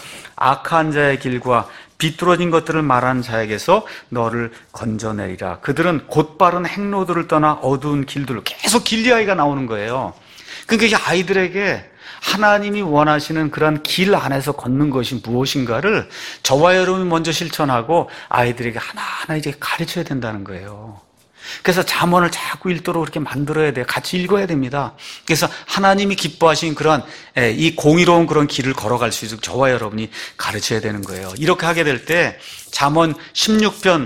악한 자의 길과 비뚤어진 것들을 말하는 자에게서 너를 건져내리라. 그들은 곧바른 행로들을 떠나 어두운 길들로 계속 길 이야기가 나오는 거예요. 그러니까 이 아이들에게 하나님이 원하시는 그런 길 안에서 걷는 것이 무엇인가를 저와 여러분이 먼저 실천하고 아이들에게 하나하나 이제 가르쳐야 된다는 거예요. 그래서 잠언을 자꾸 읽도록 그렇게 만들어야 돼요. 같이 읽어야 됩니다. 그래서 하나님이 기뻐하신 그런 이 공의로운 그런 길을 걸어갈 수 있도록 저와 여러분이 가르쳐야 되는 거예요. 이렇게 하게 될 때 잠언 16장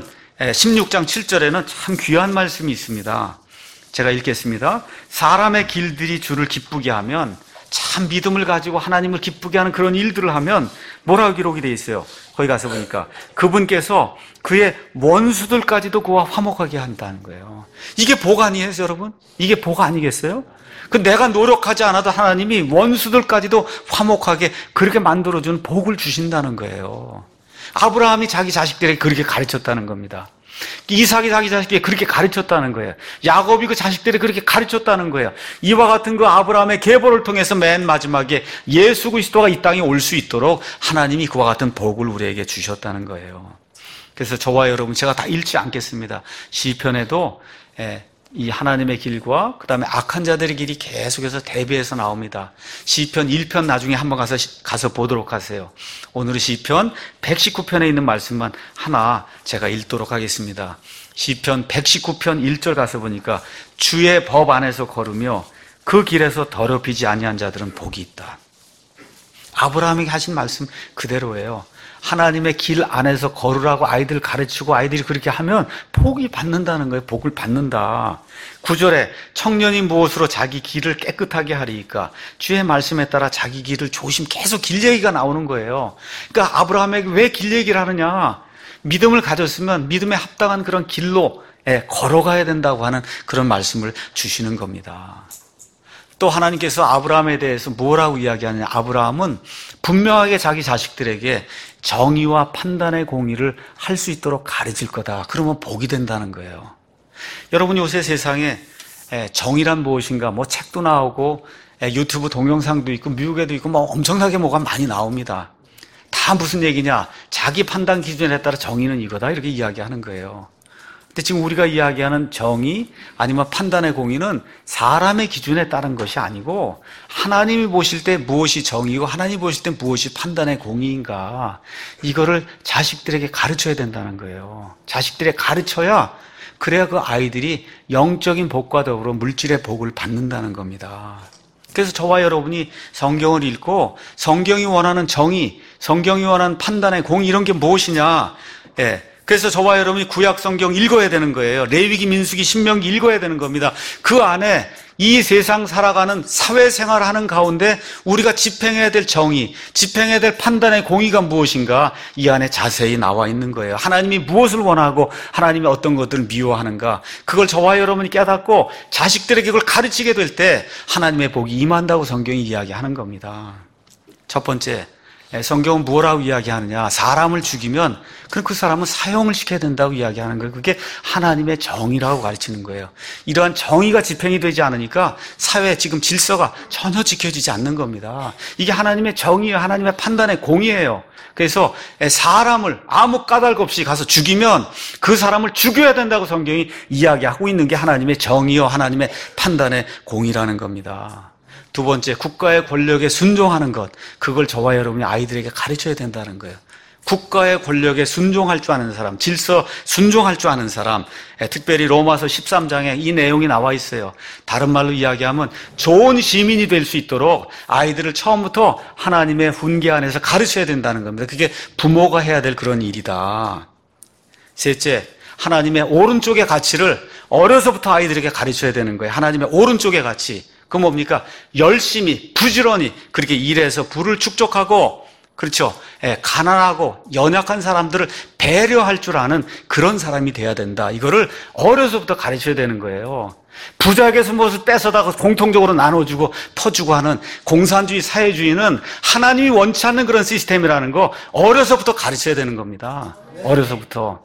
7절에는 참 귀한 말씀이 있습니다. 제가 읽겠습니다. 사람의 길들이 주를 기쁘게 하면, 참 믿음을 가지고 하나님을 기쁘게 하는 그런 일들을 하면 뭐라고 기록이 되어 있어요? 거기 가서 보니까 그분께서 그의 원수들까지도 그와 화목하게 한다는 거예요. 이게 복 아니에요, 여러분? 이게 복 아니겠어요? 그 내가 노력하지 않아도 하나님이 원수들까지도 화목하게 그렇게 만들어주는 복을 주신다는 거예요. 아브라함이 자기 자식들에게 그렇게 가르쳤다는 겁니다. 이삭이 자기 자식에게 그렇게 가르쳤다는 거예요. 야곱이 그 자식들에게 그렇게 가르쳤다는 거예요. 이와 같은 그 아브라함의 계보를 통해서 맨 마지막에 예수 그리스도가 이 땅에 올 수 있도록 하나님이 그와 같은 복을 우리에게 주셨다는 거예요. 그래서 저와 여러분, 제가 다 읽지 않겠습니다. 시편에도 이 하나님의 길과 그 다음에 악한 자들의 길이 계속해서 대비해서 나옵니다. 시편 1편 나중에 한번 가서 보도록 하세요. 오늘은 시편 119편에 있는 말씀만 하나 제가 읽도록 하겠습니다. 시편 119편 1절 가서 보니까 주의 법 안에서 걸으며 그 길에서 더럽히지 아니한 자들은 복이 있다. 아브라함에게 하신 말씀 그대로예요. 하나님의 길 안에서 걸으라고 아이들 가르치고 아이들이 그렇게 하면 복이 받는다는 거예요. 복을 받는다. 9절에 청년이 무엇으로 자기 길을 깨끗하게 하리이까? 주의 말씀에 따라 자기 길을 조심. 계속 길 얘기가 나오는 거예요. 그러니까 아브라함에게 왜 길 얘기를 하느냐? 믿음을 가졌으면 믿음에 합당한 그런 길로 걸어가야 된다고 하는 그런 말씀을 주시는 겁니다. 또 하나님께서 아브라함에 대해서 뭐라고 이야기하느냐? 아브라함은 분명하게 자기 자식들에게 정의와 판단의 공의를 할 수 있도록 가르칠 거다. 그러면 복이 된다는 거예요. 여러분, 요새 세상에 정의란 무엇인가? 뭐 책도 나오고 유튜브 동영상도 있고 미국에도 있고 뭐 엄청나게 뭐가 많이 나옵니다. 다 무슨 얘기냐? 자기 판단 기준에 따라 정의는 이거다. 이렇게 이야기하는 거예요. 근데 지금 우리가 이야기하는 정의 아니면 판단의 공의는 사람의 기준에 따른 것이 아니고 하나님이 보실 때 무엇이 정의고 하나님이 보실 때 무엇이 판단의 공의인가, 이거를 자식들에게 가르쳐야 된다는 거예요. 자식들에게 가르쳐야, 그래야 그 아이들이 영적인 복과 더불어 물질의 복을 받는다는 겁니다. 그래서 저와 여러분이 성경을 읽고 성경이 원하는 정의, 성경이 원하는 판단의 공의, 이런 게 무엇이냐, 그래서 저와 여러분이 구약 성경 읽어야 되는 거예요. 레위기, 민수기, 신명기 읽어야 되는 겁니다. 그 안에 이 세상 살아가는 사회생활을 하는 가운데 우리가 집행해야 될 정의, 집행해야 될 판단의 공의가 무엇인가 이 안에 자세히 나와 있는 거예요. 하나님이 무엇을 원하고 하나님이 어떤 것들을 미워하는가, 그걸 저와 여러분이 깨닫고 자식들에게 그걸 가르치게 될 때 하나님의 복이 임한다고 성경이 이야기하는 겁니다. 첫 번째, 성경은 뭐라고 이야기하느냐? 사람을 죽이면 그럼 그 사람은 사형을 시켜야 된다고 이야기하는 거예요. 그게 하나님의 정의라고 가르치는 거예요. 이러한 정의가 집행이 되지 않으니까 사회 지금 질서가 전혀 지켜지지 않는 겁니다. 이게 하나님의 정의예요. 하나님의 판단의 공의예요. 그래서 사람을 아무 까닭 없이 가서 죽이면 그 사람을 죽여야 된다고 성경이 이야기하고 있는 게 하나님의 정의요, 하나님의 판단의 공의라는 겁니다. 두 번째, 국가의 권력에 순종하는 것, 그걸 저와 여러분이 아이들에게 가르쳐야 된다는 거예요. 국가의 권력에 순종할 줄 아는 사람, 질서 순종할 줄 아는 사람, 특별히 로마서 13장에 이 내용이 나와 있어요. 다른 말로 이야기하면 좋은 시민이 될 수 있도록 아이들을 처음부터 하나님의 훈계 안에서 가르쳐야 된다는 겁니다. 그게 부모가 해야 될 그런 일이다. 셋째, 하나님의 오른쪽의 가치를 어려서부터 아이들에게 가르쳐야 되는 거예요. 하나님의 오른쪽의 가치. 그 뭡니까? 열심히, 부지런히 그렇게 일해서 부를 축적하고, 그렇죠? 가난하고 연약한 사람들을 배려할 줄 아는 그런 사람이 돼야 된다. 이거를 어려서부터 가르쳐야 되는 거예요. 부자에게서 무엇을 뺏어다가 공통적으로 나눠주고 퍼주고 하는 공산주의 사회주의는 하나님이 원치 않는 그런 시스템이라는 거 어려서부터 가르쳐야 되는 겁니다. 어려서부터.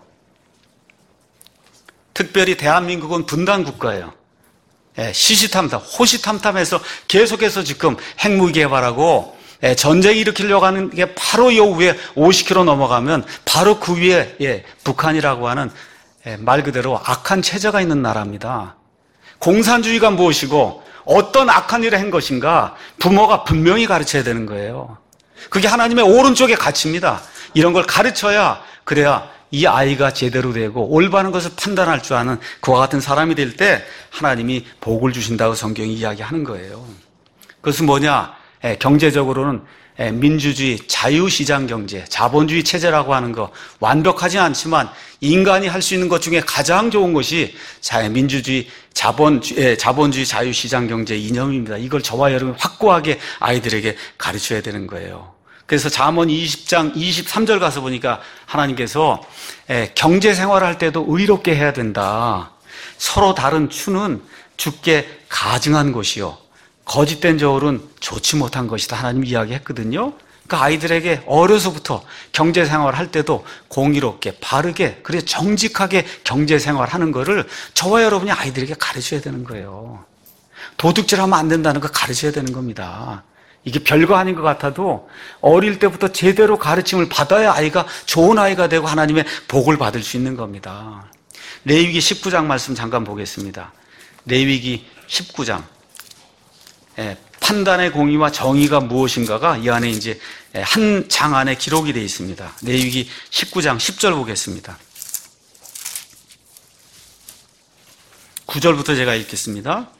특별히 대한민국은 분단 국가예요. 시시탐탐, 호시탐탐해서 계속해서 지금 핵무기 개발하고 전쟁 일으키려고 하는 게 바로 요 위에 50km 넘어가면 바로 그 위에 북한이라고 하는 말 그대로 악한 체제가 있는 나라입니다. 공산주의가 무엇이고 어떤 악한 일을 한 것인가 부모가 분명히 가르쳐야 되는 거예요. 그게 하나님의 오른쪽의 가치입니다. 이런 걸 가르쳐야 그래야 이 아이가 제대로 되고 올바른 것을 판단할 줄 아는 그와 같은 사람이 될 때 하나님이 복을 주신다고 성경이 이야기하는 거예요. 그것은 뭐냐? 경제적으로는 민주주의, 자유시장 경제, 자본주의 체제라고 하는 거 완벽하지 않지만 인간이 할 수 있는 것 중에 가장 좋은 것이 민주주의, 자본주의, 자유시장 경제 이념입니다. 이걸 저와 여러분이 확고하게 아이들에게 가르쳐야 되는 거예요. 그래서 잠언 20장 23절 가서 보니까 하나님께서 경제 생활을 할 때도 의롭게 해야 된다. 서로 다른 추는 주께 가증한 것이요 거짓된 저울은 좋지 못한 것이다. 하나님 이야기했거든요. 그러니까 아이들에게 어려서부터 경제 생활을 할 때도 공의롭게 바르게 그래 정직하게 경제 생활하는 거를 저와 여러분이 아이들에게 가르쳐야 되는 거예요. 도둑질하면 안 된다는 거 가르쳐야 되는 겁니다. 이게 별거 아닌 것 같아도 어릴 때부터 제대로 가르침을 받아야 아이가 좋은 아이가 되고 하나님의 복을 받을 수 있는 겁니다. 레위기 19장 말씀 잠깐 보겠습니다. 레위기 19장. 판단의 공의와 정의가 무엇인가가 이 안에 이제 한 장 안에 기록이 되어 있습니다. 레위기 19장 10절 보겠습니다. 9절부터 제가 읽겠습니다.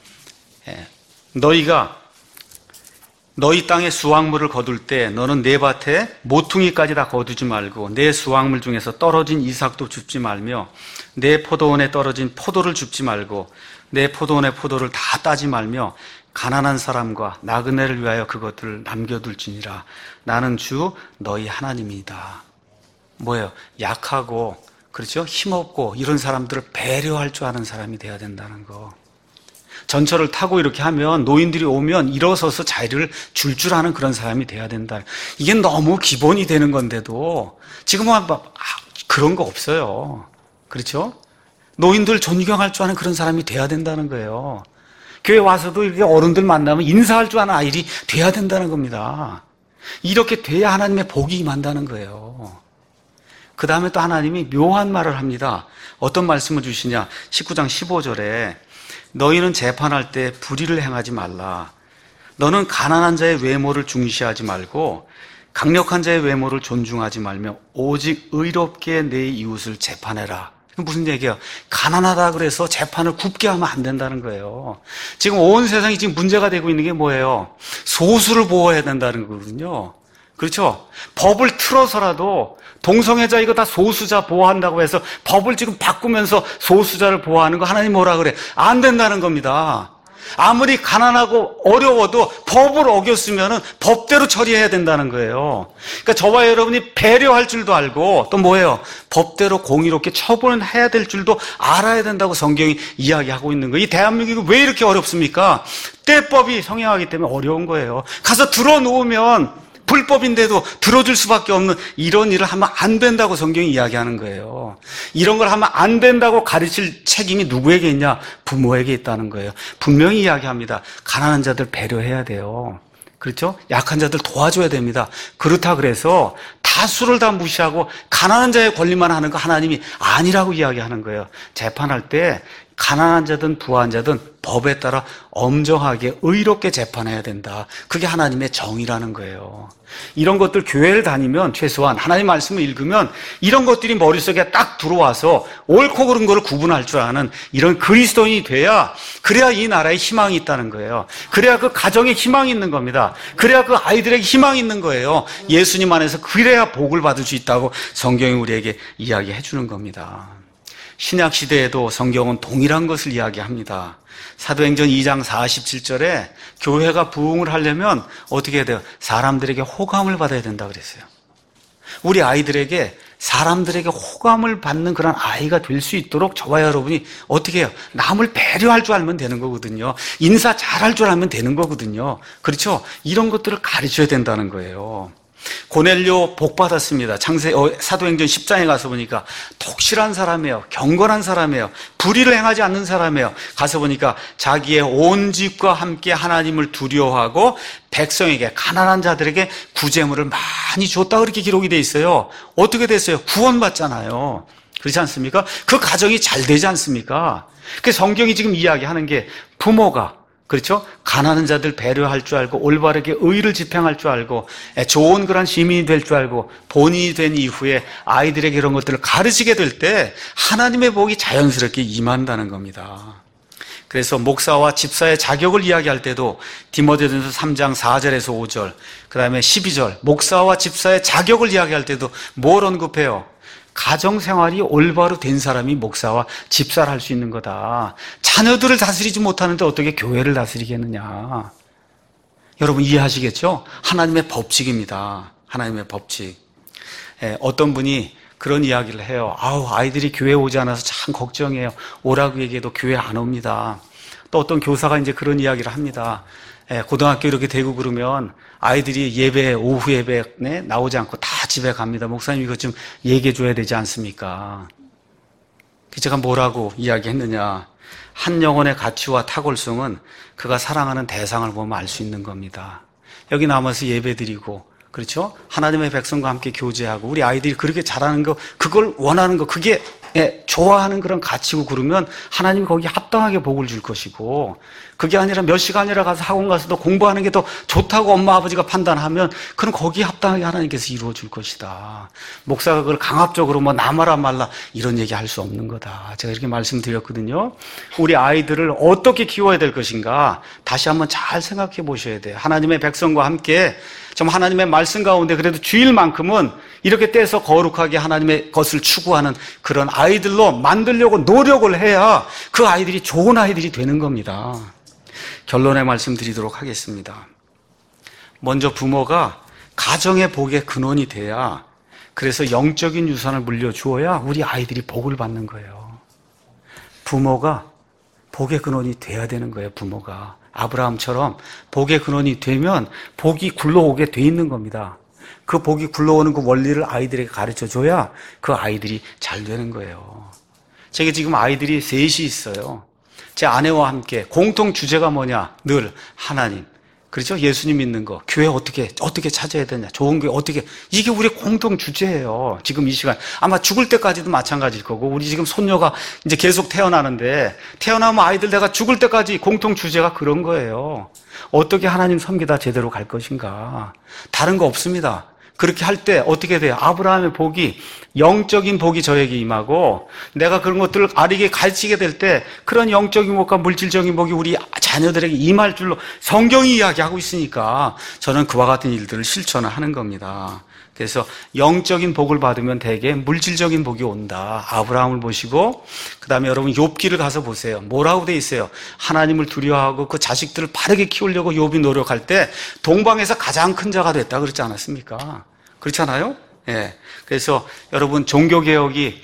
너희 땅에 수확물을 거둘 때 너는 내 밭에 모퉁이까지 다 거두지 말고 내 수확물 중에서 떨어진 이삭도 줍지 말며 내 포도원에 떨어진 포도를 줍지 말고 내 포도원의 포도를 다 따지 말며 가난한 사람과 나그네를 위하여 그것들을 남겨둘지니라. 나는 주 너희 하나님이다. 뭐예요? 약하고 그렇죠? 힘없고 이런 사람들을 배려할 줄 아는 사람이 돼야 된다는 거. 전철을 타고 이렇게 하면 노인들이 오면 일어서서 자리를 줄 아는 그런 사람이 돼야 된다. 이게 너무 기본이 되는 건데도 지금은 그런 거 없어요. 그렇죠? 노인들 존경할 줄 아는 그런 사람이 돼야 된다는 거예요. 교회 와서도 이렇게 어른들 만나면 인사할 줄 아는 아이들이 돼야 된다는 겁니다. 이렇게 돼야 하나님의 복이 임한다는 거예요. 그 다음에 또 하나님이 묘한 말을 합니다. 어떤 말씀을 주시냐? 19장 15절에 너희는 재판할 때 불의를 행하지 말라. 너는 가난한 자의 외모를 중시하지 말고 강력한 자의 외모를 존중하지 말며 오직 의롭게 내 이웃을 재판해라. 무슨 얘기야? 가난하다 그래서 재판을 굽게 하면 안 된다는 거예요. 지금 온 세상이 지금 문제가 되고 있는 게 뭐예요? 소수를 보호해야 된다는 거거든요. 그렇죠? 법을 틀어서라도 동성애자 이거 다 소수자 보호한다고 해서 법을 지금 바꾸면서 소수자를 보호하는 거 하나님 뭐라 그래? 안 된다는 겁니다. 아무리 가난하고 어려워도 법을 어겼으면 법대로 처리해야 된다는 거예요. 그러니까 저와 여러분이 배려할 줄도 알고 또 뭐예요? 법대로 공의롭게 처분해야 될 줄도 알아야 된다고 성경이 이야기하고 있는 거예요. 이 대한민국이 왜 이렇게 어렵습니까? 때법이 성행하기 때문에 어려운 거예요. 가서 들어놓으면 불법인데도 들어줄 수밖에 없는 이런 일을 하면 안 된다고 성경이 이야기하는 거예요. 이런 걸 하면 안 된다고 가르칠 책임이 누구에게 있냐? 부모에게 있다는 거예요. 분명히 이야기합니다. 가난한 자들 배려해야 돼요. 그렇죠? 약한 자들 도와줘야 됩니다. 그렇다 그래서 다수를 다 무시하고 가난한 자의 권리만 하는 거 하나님이 아니라고 이야기하는 거예요. 재판할 때 가난한 자든 부한 자든 법에 따라 엄정하게 의롭게 재판해야 된다. 그게 하나님의 정의라는 거예요. 이런 것들 교회를 다니면 최소한 하나님 말씀을 읽으면 이런 것들이 머릿속에 딱 들어와서 옳고 그른 거를 구분할 줄 아는 이런 그리스도인이 돼야, 그래야 이 나라에 희망이 있다는 거예요. 그래야 그 가정에 희망이 있는 겁니다. 그래야 그 아이들에게 희망이 있는 거예요. 예수님 안에서 그래야 복을 받을 수 있다고 성경이 우리에게 이야기해 주는 겁니다. 신약 시대에도 성경은 동일한 것을 이야기합니다. 사도행전 2장 47절에 교회가 부흥을 하려면 어떻게 해야 돼요? 사람들에게 호감을 받아야 된다 그랬어요. 우리 아이들에게 사람들에게 호감을 받는 그런 아이가 될 수 있도록 저와 여러분이 어떻게 해요? 남을 배려할 줄 알면 되는 거거든요. 인사 잘할 줄 알면 되는 거거든요. 그렇죠? 이런 것들을 가르쳐야 된다는 거예요. 고넬료 복 받았습니다. 사도행전 10장에 가서 보니까 독실한 사람이에요. 경건한 사람이에요. 불의를 행하지 않는 사람이에요. 가서 보니까 자기의 온 집과 함께 하나님을 두려워하고 백성에게, 가난한 자들에게 구제물을 많이 줬다, 그렇게 기록이 돼 있어요. 어떻게 됐어요? 구원받잖아요. 그렇지 않습니까? 그 가정이 잘 되지 않습니까? 그 성경이 지금 이야기하는 게 부모가, 그렇죠? 가난한 자들 배려할 줄 알고 올바르게 의를 집행할 줄 알고 좋은 그런 시민이 될 줄 알고 본인이 된 이후에 아이들에게 이런 것들을 가르치게 될 때 하나님의 복이 자연스럽게 임한다는 겁니다. 그래서 목사와 집사의 자격을 이야기할 때도 디모데전서 3장 4절에서 5절, 그 다음에 12절, 목사와 집사의 자격을 이야기할 때도 뭘 언급해요? 가정생활이 올바로 된 사람이 목사와 집사를 할 수 있는 거다. 자녀들을 다스리지 못하는데 어떻게 교회를 다스리겠느냐. 여러분 이해하시겠죠? 하나님의 법칙입니다. 하나님의 법칙. 어떤 분이 그런 이야기를 해요. 아이들이 교회 오지 않아서 참 걱정해요. 오라고 얘기해도 교회 안 옵니다. 또 어떤 교사가 이제 그런 이야기를 합니다. 고등학교 이렇게 되고 그러면 아이들이 예배, 오후 예배에 나오지 않고 다 집에 갑니다. 목사님 이거 좀 얘기해 줘야 되지 않습니까? 제가 뭐라고 이야기했느냐. 한 영혼의 가치와 탁월성은 그가 사랑하는 대상을 보면 알 수 있는 겁니다. 여기 남아서 예배 드리고, 그렇죠? 하나님의 백성과 함께 교제하고 우리 아이들이 그렇게 잘하는 거, 그걸 원하는 거, 그게 좋아하는 그런 가치고 그러면 하나님이 거기에 합당하게 복을 줄 것이고, 그게 아니라 몇 시간이라 가서 학원 가서도 공부하는 게 더 좋다고 엄마 아버지가 판단하면 그럼 거기에 합당하게 하나님께서 이루어 줄 것이다. 목사가 그걸 강압적으로 나마라 말라 이런 얘기 할 수 없는 거다. 제가 이렇게 말씀드렸거든요. 우리 아이들을 어떻게 키워야 될 것인가 다시 한번 잘 생각해 보셔야 돼요. 하나님의 백성과 함께 좀 하나님의 말씀 가운데 그래도 주일만큼은 이렇게 떼서 거룩하게 하나님의 것을 추구하는 그런 아이들로 만들려고 노력을 해야 그 아이들이 좋은 아이들이 되는 겁니다. 결론의 말씀 드리도록 하겠습니다. 먼저 부모가 가정의 복의 근원이 돼야, 그래서 영적인 유산을 물려주어야 우리 아이들이 복을 받는 거예요. 부모가 복의 근원이 돼야 되는 거예요. 부모가 아브라함처럼 복의 근원이 되면 복이 굴러오게 돼 있는 겁니다. 그 복이 굴러오는 그 원리를 아이들에게 가르쳐줘야 그 아이들이 잘 되는 거예요. 제가 지금 아이들이 셋이 있어요. 제 아내와 함께 공통 주제가 뭐냐? 늘 하나님, 그렇죠? 예수님 믿는 거, 교회 어떻게 찾아야 되냐? 좋은 교회 어떻게, 이게 우리 공통 주제예요. 지금 이 시간 아마 죽을 때까지도 마찬가지일 거고, 우리 지금 손녀가 이제 계속 태어나는데, 태어나면 아이들 내가 죽을 때까지 공통 주제가 그런 거예요. 어떻게 하나님 섬기다 제대로 갈 것인가? 다른 거 없습니다. 그렇게 할 때 어떻게 돼요? 아브라함의 복이, 영적인 복이 저에게 임하고 내가 그런 것들을 아리게 가르치게 될 때 그런 영적인 복과 물질적인 복이 우리 자녀들에게 임할 줄로 성경이 이야기하고 있으니까 저는 그와 같은 일들을 실천을 하는 겁니다. 그래서 영적인 복을 받으면 대개 물질적인 복이 온다. 아브라함을 보시고 그다음에 여러분 욥기를 가서 보세요. 뭐라고 돼 있어요? 하나님을 두려워하고 그 자식들을 바르게 키우려고 욥이 노력할 때 동방에서 가장 큰 자가 됐다 그러지 않았습니까? 그렇잖아요? 예. 그래서 여러분 종교개혁이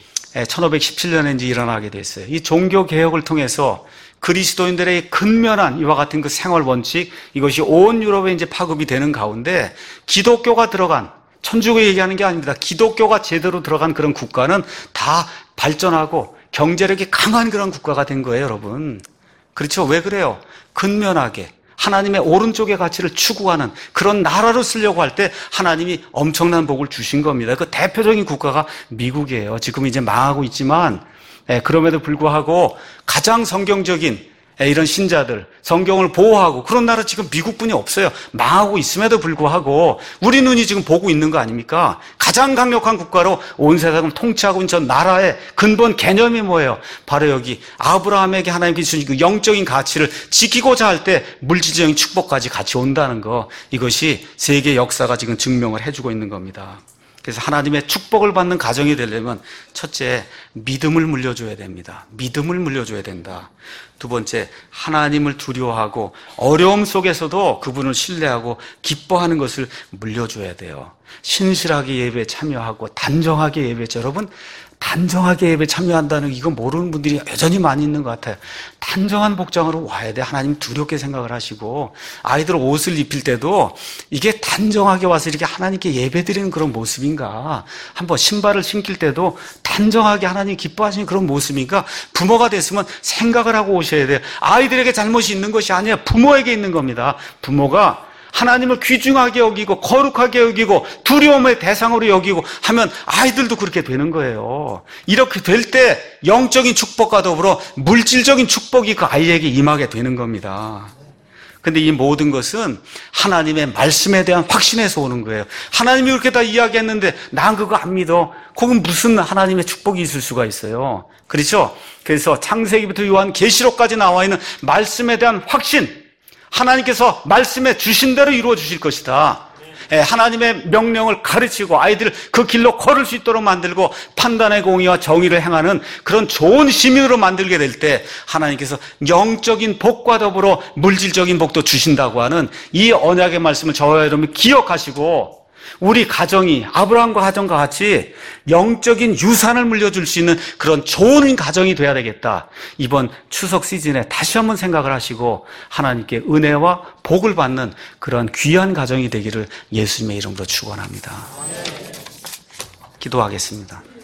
1517년에 이제 일어나게 됐어요. 이 종교개혁을 통해서 그리스도인들의 근면한 이와 같은 그 생활 원칙, 이것이 온 유럽에 이제 파급이 되는 가운데 기독교가 들어간, 천주교 얘기하는 게 아닙니다. 기독교가 제대로 들어간 그런 국가는 다 발전하고 경제력이 강한 그런 국가가 된 거예요, 여러분. 그렇죠? 왜 그래요? 근면하게 하나님의 오른쪽의 가치를 추구하는 그런 나라로 쓰려고 할 때 하나님이 엄청난 복을 주신 겁니다. 그 대표적인 국가가 미국이에요. 지금 이제 망하고 있지만 그럼에도 불구하고 가장 성경적인 이런 신자들, 성경을 보호하고 그런 나라 지금 미국뿐이 없어요. 망하고 있음에도 불구하고 우리 눈이 지금 보고 있는 거 아닙니까? 가장 강력한 국가로 온 세상을 통치하고 있는 저 나라의 근본 개념이 뭐예요? 바로 여기 아브라함에게 하나님께서 주신 그 영적인 가치를 지키고자 할 때 물질적인 축복까지 같이 온다는 거, 이것이 세계 역사가 지금 증명을 해주고 있는 겁니다. 그래서 하나님의 축복을 받는 가정이 되려면 첫째, 믿음을 물려줘야 됩니다. 믿음을 물려줘야 된다. 두 번째, 하나님을 두려워하고 어려움 속에서도 그분을 신뢰하고 기뻐하는 것을 물려줘야 돼요. 신실하게 예배에 참여하고 단정하게 예배죠. 여러분, 단정하게 예배에 참여한다는 이거 모르는 분들이 여전히 많이 있는 것 같아요. 단정한 복장으로 와야 돼. 하나님 두렵게 생각을 하시고, 아이들 옷을 입힐 때도 이게 단정하게 와서 이렇게 하나님께 예배드리는 그런 모습인가, 한번 신발을 신길 때도 단정하게 하나님 기뻐하시는 그런 모습인가, 부모가 됐으면 생각을 하고 오셔야 돼요. 아이들에게 잘못이 있는 것이 아니라 부모에게 있는 겁니다. 부모가 하나님을 귀중하게 여기고 거룩하게 여기고 두려움의 대상으로 여기고 하면 아이들도 그렇게 되는 거예요. 이렇게 될 때 영적인 축복과 더불어 물질적인 축복이 그 아이에게 임하게 되는 겁니다. 근데 이 모든 것은 하나님의 말씀에 대한 확신에서 오는 거예요. 하나님이 그렇게 다 이야기했는데 난 그거 안 믿어. 거긴 무슨 하나님의 축복이 있을 수가 있어요. 그렇죠? 그래서 창세기부터 요한계시록까지 나와 있는 말씀에 대한 확신, 하나님께서 말씀해 주신 대로 이루어 주실 것이다. 하나님의 명령을 가르치고 아이들을 그 길로 걸을 수 있도록 만들고 판단의 공의와 정의를 행하는 그런 좋은 시민으로 만들게 될 때 하나님께서 영적인 복과 더불어 물질적인 복도 주신다고 하는 이 언약의 말씀을 저와 여러분이 기억하시고, 우리 가정이 아브라함과 가정과 같이 영적인 유산을 물려줄 수 있는 그런 좋은 가정이 돼야 되겠다. 이번 추석 시즌에 다시 한번 생각을 하시고 하나님께 은혜와 복을 받는 그런 귀한 가정이 되기를 예수님의 이름으로 축원합니다. 기도하겠습니다.